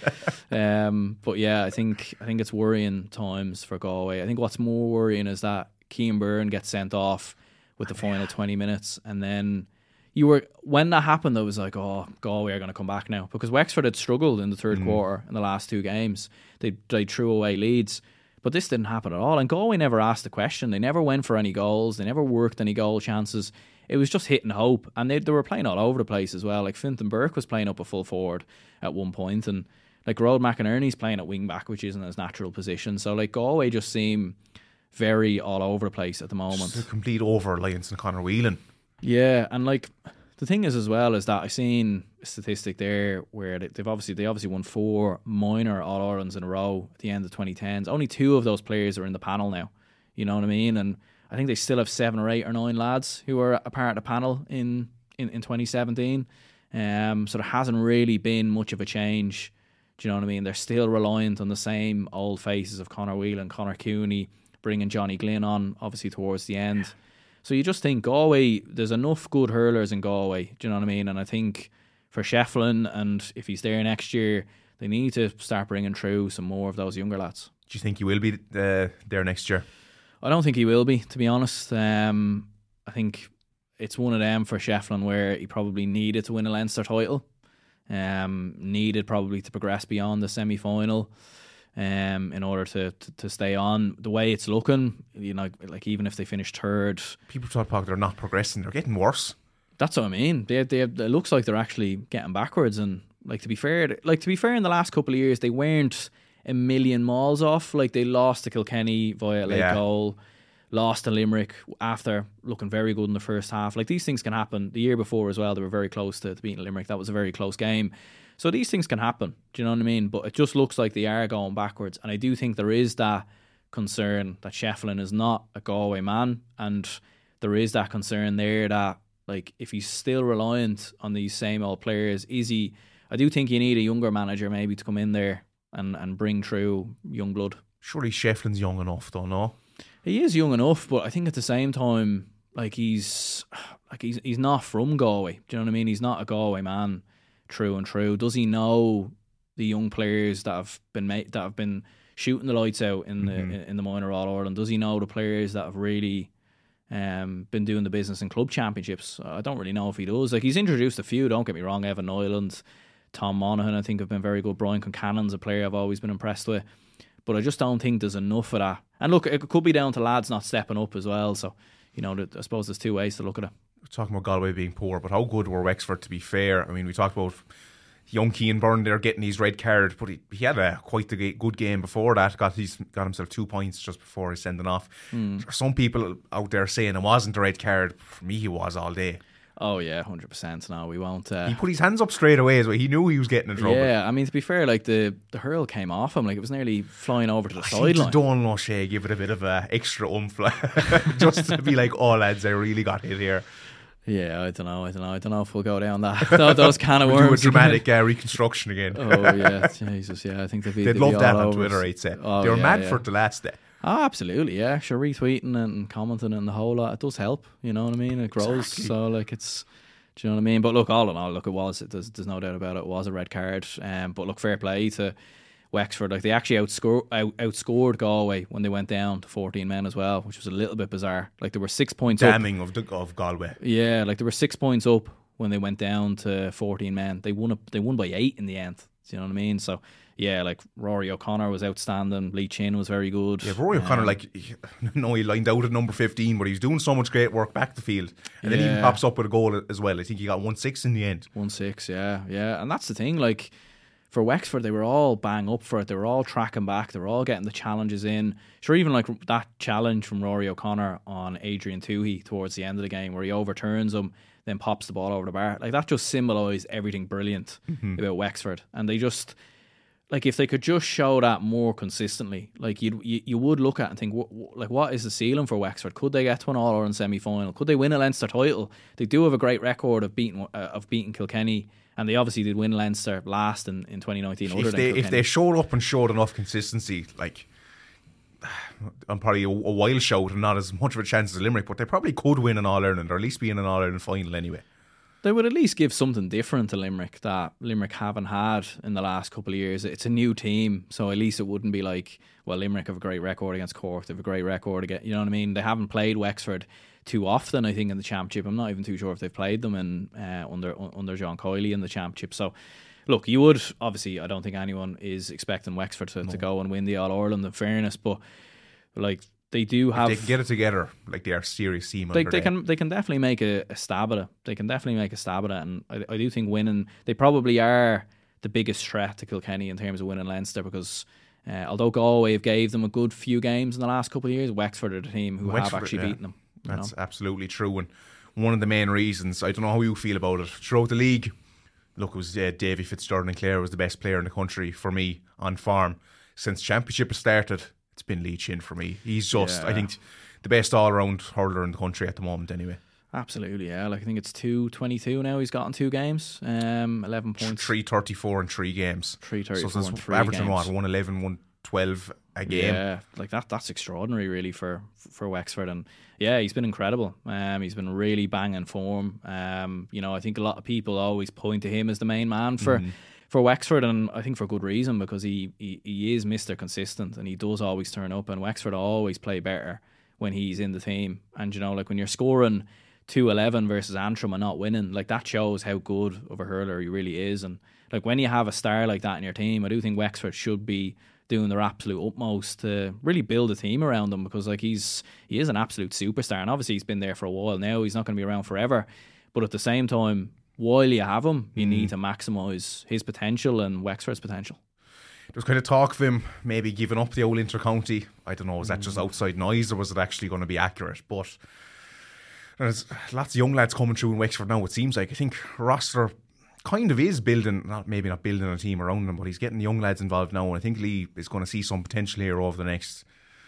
But yeah, I think it's worrying times for Galway. I think what's more worrying is that Cian Byrne gets sent off with the final 20 minutes, and then when that happened, I was like, oh, Galway are going to come back now, because Wexford had struggled in the third quarter in the last two games. They threw away leads. But this didn't happen at all. And Galway never asked the question. They never went for any goals. They never worked any goal chances. It was just hit and hope. And they were playing all over the place as well. Like Fintan Burke was playing up a full forward at one point. And like Rod McInerney's playing at wing back, which isn't his natural position. So like Galway just seem very all over the place at the moment. Just a complete over-reliance on Conor Whelan. Yeah, and like the thing is as well is that I seen statistic there where they obviously won 4 minor All-Irelands in a row at the end of 2010s. Only 2 of those players are in the panel now. You know what I mean? And I think they still have 7 or 8 or 9 lads who are a part of the panel in 2017. So there hasn't really been much of a change. Do you know what I mean? They're still reliant on the same old faces of Conor Whelan, Conor Cooney, bringing Johnny Glynn on, obviously, towards the end. So you just think Galway, there's enough good hurlers in Galway. Do you know what I mean? And I think for Shefflin, and if he's there next year, they need to start bringing through some more of those younger lads. Do you think he will be there next year? I don't think he will be, to be honest. I think it's one of them for Shefflin where he probably needed to win a Leinster title. Needed probably to progress beyond the semi-final in order to stay on. The way it's looking, you know, like even if they finish third, people talk they're not progressing, they're getting worse. That's what I mean. It looks like they're actually getting backwards. And to be fair, in the last couple of years they weren't a million miles off. Like they lost to Kilkenny via a late goal, lost to Limerick after looking very good in the first half. Like these things can happen. The year before as well, they were very close to beating Limerick. That was a very close game. So these things can happen. Do you know what I mean? But it just looks like they are going backwards. And I do think there is that concern that Shefflin is not a Galway man. And there is that concern there that, like, if he's still reliant on these same old players, I do think you need a younger manager maybe to come in there and bring through young blood. Surely Shefflin's young enough, though, no? He is young enough, but I think at the same time, he's not from Galway. Do you know what I mean? He's not a Galway man, true and true. Does he know the young players that have been shooting the lights out in the minor All-Ireland? Does he know the players that have really been doing the business in club championships? I don't really know if he does. Like, he's introduced a few, don't get me wrong. Evan Nyland, Tom Monaghan, I think have been very good. Brian Concannon's a player I've always been impressed with. But I just don't think there's enough of that. And look, it could be down to lads not stepping up as well. So, you know, I suppose there's 2 ways to look at it. We're talking about Galway being poor, but how good were Wexford, to be fair? I mean, we talked about young Cian Byrne there getting his red card, but he had quite a good game before that. Got himself 2 points just before his sending off. There are some people out there saying it wasn't a red card. For me, he was all day. Oh yeah, 100%. No, we won't. He put his hands up straight away as well. He knew he was getting in trouble. Yeah, I mean, to be fair, like the hurl came off him, like it was nearly flying over to the sideline. Donal O'Shea give it a bit of a extra oomph, just to be like, "Oh lads, I really got hit here." Yeah, I don't know if we'll go down those kind of worms. Do a dramatic reconstruction again. Oh yeah, Jesus, yeah. I think they'd love that on Twitter. I'd say they were mad for it the last day. Oh, absolutely, yeah. Sure, retweeting and commenting and the whole lot, it does help. You know what I mean? It grows. Exactly. So like it's. Do you know what I mean? But look, all in all, there's no doubt about it. It was a red card. But look, fair play to Wexford. Like they actually outscored Galway when they went down to 14 men as well, which was a little bit bizarre. Like there were 6 points damning up. of Galway. Yeah, like there were 6 points up when they went down to 14 men. They won by 8 in the end. Do you know what I mean? So yeah, like Rory O'Connor was outstanding. Lee Chin was very good. Yeah, Rory O'Connor, he lined out at number 15, but he's doing so much great work back the field, and then he even pops up with a goal as well. I think he got 1-6 in the end. 1-6, yeah, and that's the thing. Like for Wexford, they were all bang up for it. They were all tracking back. They were all getting the challenges in. Sure, even like that challenge from Rory O'Connor on Adrian Toohey towards the end of the game, where he overturns him, then pops the ball over the bar. Like that just symbolised everything brilliant about Wexford, and they just. Like if they could just show that more consistently, like you would look at it and think, what is the ceiling for Wexford? Could they get to an All-Ireland semi-final? Could they win a Leinster title? They do have a great record of beating Kilkenny, and they obviously did win Leinster last in 2019. If they showed up and showed enough consistency, like I'm probably a wild shout and not as much of a chance as Limerick, but they probably could win an All-Ireland or at least be in an All-Ireland final anyway. They would at least give something different to Limerick that Limerick haven't had in the last couple of years. It's a new team, so at least it wouldn't be like, well, Limerick have a great record against Cork, they have a great record against, you know what I mean? They haven't played Wexford too often, I think, in the Championship. I'm not even too sure if they've played them under John Coyley in the Championship. So, look, you would, obviously, I don't think anyone is expecting Wexford to go and win the All-Ireland, in fairness, but like, they do have. If they can get it together, like they are serious team. They can definitely make a stab at it. They can definitely make a stab at it, and I do think winning. They probably are the biggest threat to Kilkenny in terms of winning Leinster, because although Galway have gave them a good few games in the last couple of years, Wexford are the team who have actually beaten them. That's absolutely true, and one of the main reasons. I don't know how you feel about it throughout the league. look, it was Davy Fitzgerald-Clare was the best player in the country for me on farm. Since Championship has started, it's been Lee Chin for me. He's just, I think, the best all-round hurler in the country at the moment anyway. Absolutely, yeah. Like I think it's 222 now. He's got in 2 games, 11 points. 334 in 3 games. 334 in 3 averaging games. What, 111, 112 a game. Yeah, like that's extraordinary really for Wexford. And yeah, he's been incredible. He's been really banging form. I think a lot of people always point to him as the main man for Wexford, and I think for good reason, because he is Mr. Consistent and he does always turn up, and Wexford always play better when he's in the team. And like when you're scoring 211 versus Antrim and not winning, like that shows how good of a hurler he really is. And like when you have a star like that in your team, I do think Wexford should be doing their absolute utmost to really build a team around him, because like he is an absolute superstar, and obviously he's been there for a while now. He's not going to be around forever, but at the same time, while you have him, you need to maximise his potential and Wexford's potential. There's kind of talk of him maybe giving up the old inter-county. I don't know, is that just outside noise or was it actually going to be accurate? But there's lots of young lads coming through in Wexford now, it seems like. I think roster kind of is building, maybe not building a team around him, but he's getting the young lads involved now, and I think Lee is going to see some potential here over the next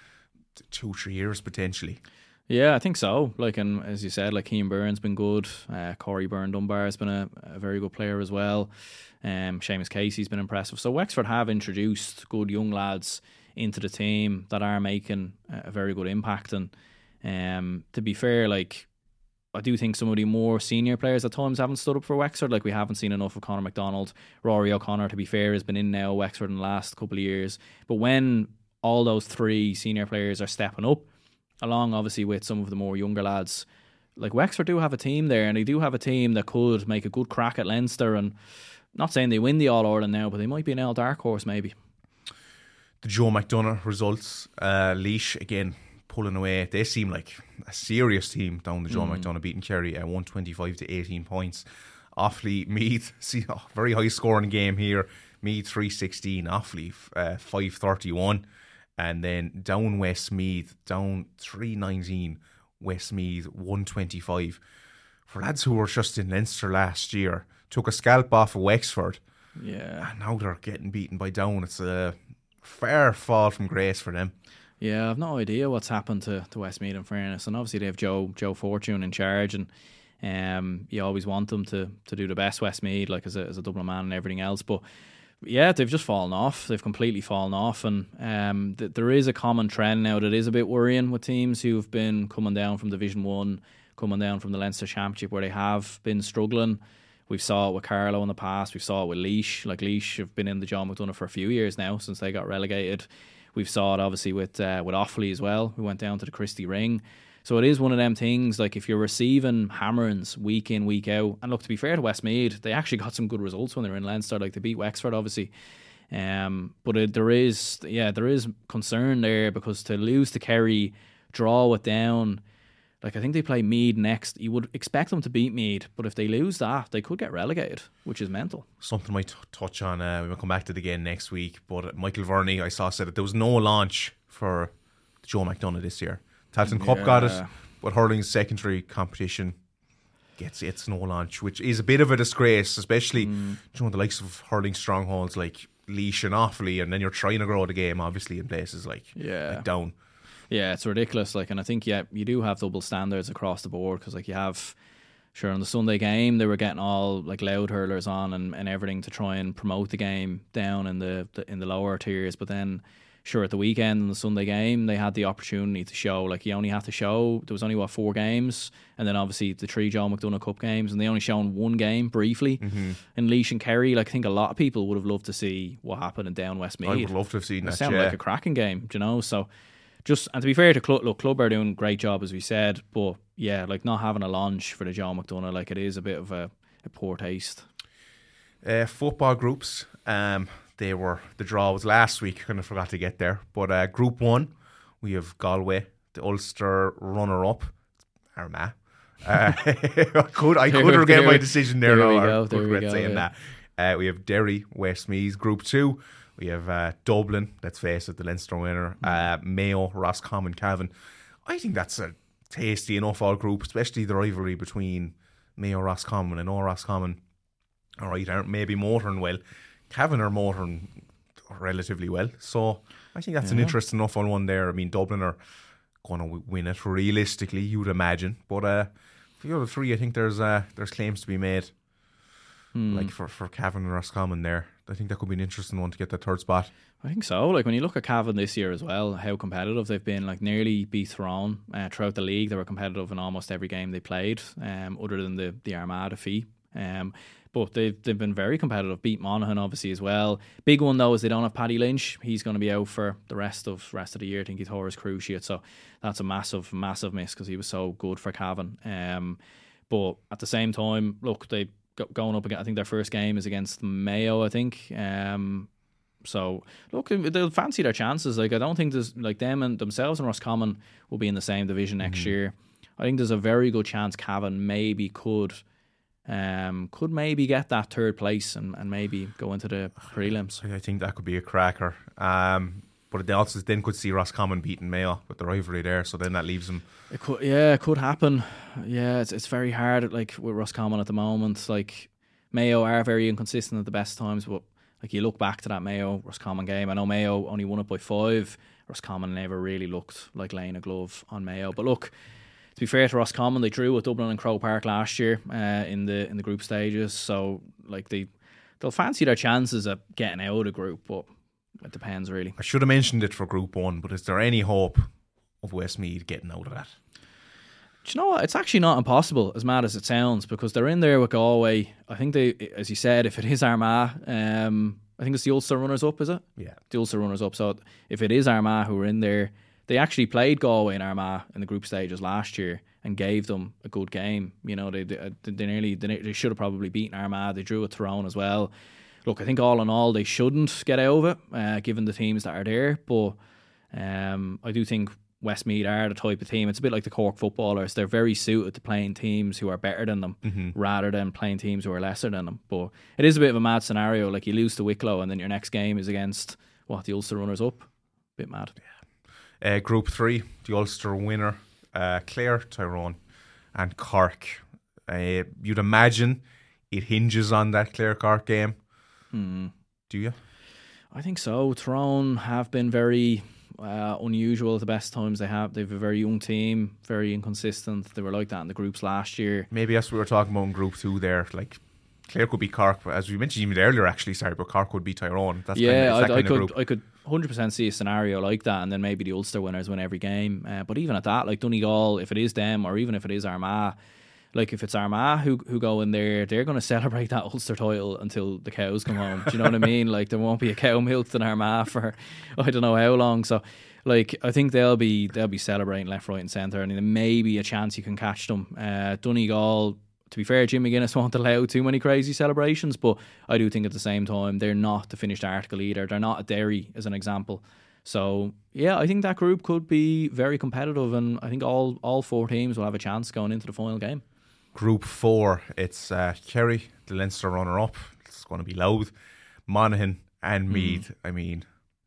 2-3 years potentially. Yeah, I think so. Like, and as you said, like Cian Byrne's been good. Corey Byrne-Dunbar has been a very good player as well. Seamus Casey's been impressive. So Wexford have introduced good young lads into the team that are making a very good impact. And to be fair, like, I do think some of the more senior players at times haven't stood up for Wexford. Like, we haven't seen enough of Conor McDonald. Rory O'Connor, to be fair, has been in now Wexford in the last couple of years. But when all those 3 senior players are stepping up, along obviously with some of the more younger lads, like Wexford do have a team there, and they do have a team that could make a good crack at Leinster. And not saying they win the All-Ireland now, but they might be an L dark horse maybe. The Joe McDonagh results, Laois again pulling away. They seem like a serious team down the Joe McDonagh, beating Kerry at 125 to 18 points. Offaly, Meath, very high scoring game here. Meath 316, Offaly 531. And then down Westmeath, down 319, Westmeath 125. For lads who were just in Leinster last year, took a scalp off of Wexford. Yeah. And now they're getting beaten by Down. It's a fair fall from grace for them. Yeah, I've no idea what's happened to Westmeath, in fairness. And obviously they have Joe Fortune in charge, and you always want them to do the best, Westmeath, like as a Dublin man and everything else. But yeah, they've just fallen off. They've completely fallen off. And there is a common trend now that is a bit worrying with teams who've been coming down from Division 1, coming down from the Leinster Championship, where they have been struggling. We've saw it with Carlow in the past. We've saw it with Laois. Like, Laois have been in the John McDonagh for a few years now, since they got relegated. We've saw it obviously with Offaly as well. We went down to the Christie Ring. So it is one of them things, like if you're receiving hammerings week in, week out, and look, to be fair to Westmeath, they actually got some good results when they were in Leinster. Like, they beat Wexford obviously, but there is concern there, because to lose to Kerry, draw it Down, like I think they play Meath next. You would expect them to beat Meath, but if they lose that, they could get relegated, which is mental. Something I might touch on, we will come back to it again next week, but Michael Verney, I saw, said that there was no launch for Joe McDonagh this year. Talton Cup got it, but hurling's secondary competition gets its no launch, which is a bit of a disgrace, especially the likes of hurling strongholds like Laois and Offaly, and then you're trying to grow the game obviously in places like Down. Yeah, it's ridiculous. Like, and I think you do have double standards across the board, because like you have, sure, on the Sunday game they were getting all like loud hurlers on and everything to try and promote the game down in the lower tiers, but then sure, at the weekend in the Sunday game, they had the opportunity to show, like, you only had to show, there was only, 4 games, and then obviously the 3 Joe McDonagh Cup games, and they only shown 1 game briefly in Laois and Kerry. Like, I think a lot of people would have loved to see what happened in Down Westmeath. I would love to have seen that, sounded like a cracking game, you know, so just, and to be fair to Club are doing a great job, as we said, but yeah, like, not having a launch for the Joe McDonagh, like, it is a bit of a poor taste. Football groups, the draw was last week, kind of forgot to get there, but Group 1 we have Galway, the Ulster runner-up, Armagh. I could regret my decision there. I could regret saying that. We have Derry, Westmeath. Group 2 we have Dublin, let's face it, the Leinster winner, Mayo, Roscommon, Cavan. I think that's a tasty enough all group, especially the rivalry between Mayo, Roscommon. I know Roscommon all right, aren't maybe motoring well. Cavan are motoring relatively well. So I think that's an interesting enough one there. I mean, Dublin are going to win it realistically, you'd imagine. But for the other three, I think there's claims to be made. Like for Cavan and Roscommon there. I think that could be an interesting one to get that third spot. I think so. Like when you look at Cavan this year as well, how competitive they've been. Like nearly beat Tyrone throughout the league. They were competitive in almost every game they played, other than the Armagh defeat. But they've been very competitive. Beat Monaghan obviously as well. Big one though is they don't have Paddy Lynch. He's going to be out for the rest of the year. I think he tore his cruciate, so that's a massive miss because he was so good for Cavan. But at the same time, look, they going up again. I think their first game is against Mayo. I think. So look, they'll fancy their chances. Like I don't think there's like them and themselves and Roscommon will be in the same division next year. I think there's a very good chance Cavan maybe could maybe get that third place and maybe go into the prelims. I think that could be a cracker. But they also then could see Roscommon beating Mayo with the rivalry there, so then that leaves them. It could happen. Yeah, it's very hard. Like with Roscommon at the moment, like Mayo are very inconsistent at the best times, but like you look back to that Mayo Roscommon game, I know Mayo only won it by 5. Roscommon never really looked like laying a glove on Mayo. But look, to be fair to Roscommon, they drew with Dublin and Croke Park last year in the group stages. So like they'll fancy their chances at getting out of the group, but it depends really. I should have mentioned it for Group 1, but is there any hope of Westmeath getting out of that? Do you know what? It's actually not impossible, as mad as it sounds, because they're in there with Galway. I think they, as you said, if it is Armagh, I think it's the Ulster runners-up, is it? Yeah. The Ulster runners-up. So if it is Armagh who are in there, they actually played Galway and Armagh in the group stages last year and gave them a good game. You know, they should have probably beaten Armagh. They drew with Tyrone as well. Look, I think all in all, they shouldn't get out of it, given the teams that are there. But I do think Westmeath are the type of team. It's a bit like the Cork footballers. They're very suited to playing teams who are better than them rather than playing teams who are lesser than them. But it is a bit of a mad scenario. Like you lose to Wicklow and then your next game is against, the Ulster runners-up. Bit mad. Yeah. Group 3, the Ulster winner, Clare, Tyrone and Cork. You'd imagine it hinges on that Clare-Cork game. Do you? I think so. Tyrone have been very unusual at the best times they have. They've a very young team, very inconsistent. They were like that in the groups last year. Maybe that's what we were talking about in Group 2 there. Like Clare could be Cork, as we mentioned even earlier actually, but Cork would be Tyrone. That's I could 100% see a scenario like that, and then maybe the Ulster winners win every game. But even at that, like Donegal, if it is them or even if it is Armagh, like if it's Armagh who go in there, they're going to celebrate that Ulster title until the cows come home. Do you know what I mean? Like there won't be a cow milked in Armagh for I don't know how long. So like I think they'll be celebrating left, right and centre, and there may be a chance you can catch them. Donegal, to be fair, Jim McGuinness won't allow too many crazy celebrations, but I do think at the same time they're not the finished article either. They're not a Derry as an example. So yeah, I think that group could be very competitive, and I think all 4 teams will have a chance going into the final game. Group 4, it's Kerry, the Leinster runner-up. It's going to be Louth, Monaghan and Meath. I mean,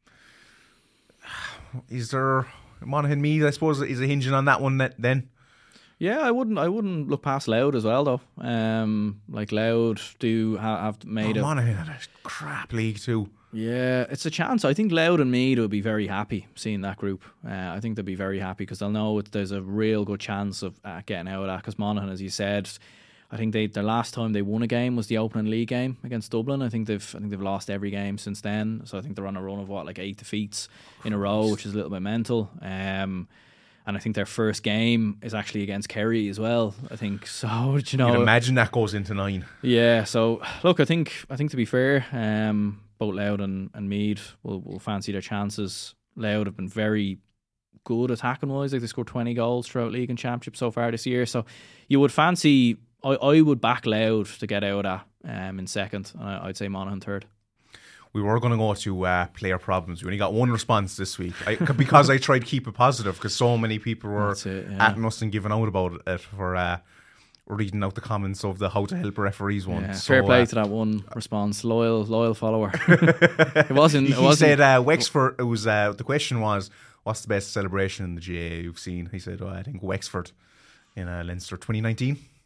is there Monaghan Meath? I suppose is a hinging on that one then. Yeah, I wouldn't look past Louth as well though. Like Louth do have made Monaghan had a crap league too. Yeah, it's a chance. I think Louth and Meath will be very happy seeing that group. I think they'll be very happy because they'll know there's a real good chance of getting out of that. Because Monaghan, as you said, I think their last time they won a game was the opening league game against Dublin. I think they've lost every game since then. So I think they're on a run of 8 defeats in a row, which is a little bit mental. And I think their first game is actually against Kerry as well. I think so. You know, you'd imagine that goes into 9. Yeah. So look, I think to be fair, both Louth and Meath will fancy their chances. Louth have been very good attacking wise. Like they scored 20 goals throughout league and championship so far this year. So you would fancy. I would back Louth to get out of that in second. And I'd say Monaghan third. We were going to go to player problems. We only got one response this week because I tried to keep it positive because so many people were atting us and giving out about it for reading out the comments of the how to help referees one. Yeah, so, fair play to that one response. Loyal follower. It wasn't. He said Wexford. It was the question was, what's the best celebration in the GAA you've seen? He said, I think Wexford in Leinster 2019.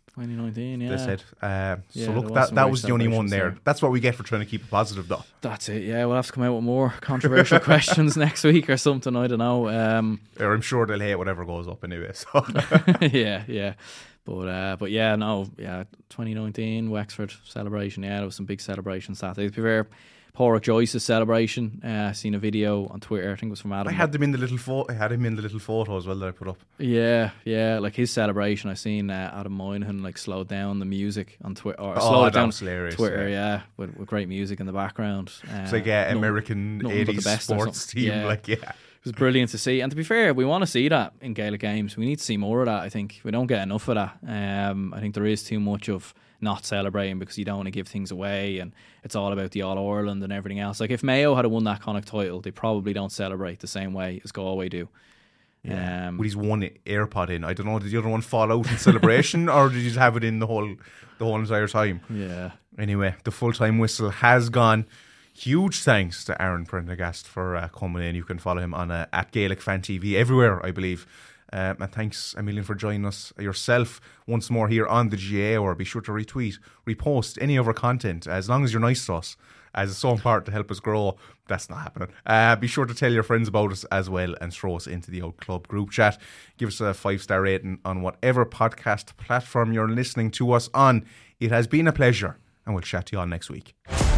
2019, yeah. They said. Yeah, So look, there was some that great was the only one celebrations there. there. That's what we get for trying to keep it positive, though. That's it, yeah. We'll have to come out with more controversial questions next week or something, I don't know. Or I'm sure they'll hate whatever goes up anyway. So yeah. But yeah, no, yeah, 2019 Wexford celebration. Yeah, there was some big celebrations that day. To be fair, Pádraig Joyce's celebration. I seen a video on Twitter. I think it was from Adam. I had him in the little photo as well that I put up. Yeah, like his celebration. I seen Adam Moynihan like slowed down the music on Twitter. That was hilarious. Twitter, yeah, with great music in the background. It's like American 80s sports team. It was brilliant to see. And to be fair, we want to see that in Gaelic games. We need to see more of that, I think. We don't get enough of that. I think there is too much of not celebrating because you don't want to give things away, and it's all about the All-Ireland and everything else. Like if Mayo had won that Connacht title, they probably don't celebrate the same way as Galway do. Yeah. With his one AirPod in. I don't know, did the other one fall out in celebration or did you just have it in the whole entire time? Yeah. Anyway, the full-time whistle has gone. Huge thanks to Aaron Prendergast for coming in. You can follow him on at Gaelic Fan TV everywhere, I believe. And thanks a million for joining us yourself once more here on the GA Hour. Be sure to retweet, repost any of our content as long as you're nice to us, as it's so important to help us grow. That's not happening. Be sure to tell your friends about us as well and throw us into the Out Club group chat. Give us a 5-star rating on whatever podcast platform you're listening to us on. It has been a pleasure, and we'll chat to you all next week.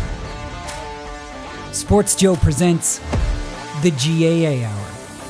Sports Joe presents the GAA Hour.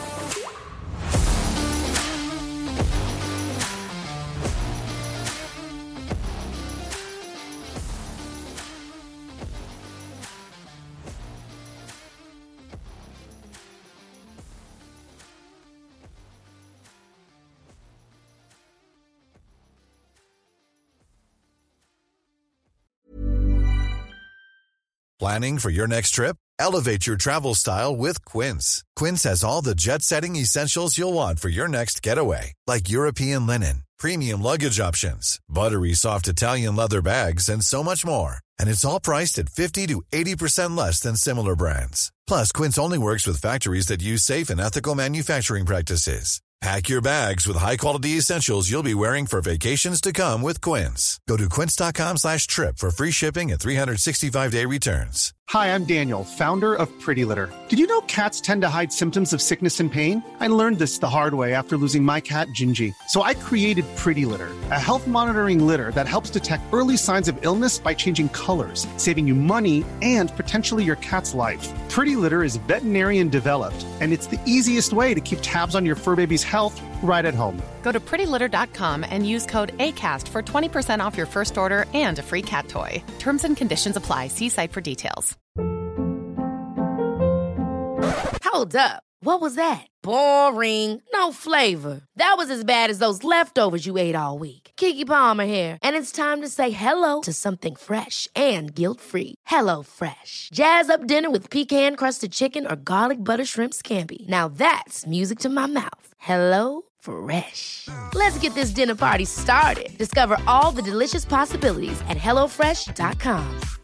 Planning for your next trip? Elevate your travel style with Quince. Quince has all the jet-setting essentials you'll want for your next getaway, like European linen, premium luggage options, buttery soft Italian leather bags, and so much more. And it's all priced at 50 to 80% less than similar brands. Plus, Quince only works with factories that use safe and ethical manufacturing practices. Pack your bags with high-quality essentials you'll be wearing for vacations to come with Quince. Go to quince.com/trip for free shipping and 365-day returns. Hi, I'm Daniel, founder of Pretty Litter. Did you know cats tend to hide symptoms of sickness and pain? I learned this the hard way after losing my cat, Gingy. So I created Pretty Litter, a health monitoring litter that helps detect early signs of illness by changing colors, saving you money and potentially your cat's life. Pretty Litter is veterinarian developed, and it's the easiest way to keep tabs on your fur baby's health right at home. Go to prettylitter.com and use code ACAST for 20% off your first order and a free cat toy. Terms and conditions apply. See site for details. Hold up. What was that? Boring. No flavor. That was as bad as those leftovers you ate all week. Keke Palmer here, and it's time to say hello to something fresh and guilt-free. Hello Fresh. Jazz up dinner with pecan-crusted chicken or garlic butter shrimp scampi. Now that's music to my mouth. Hello Fresh. Let's get this dinner party started. Discover all the delicious possibilities at HelloFresh.com.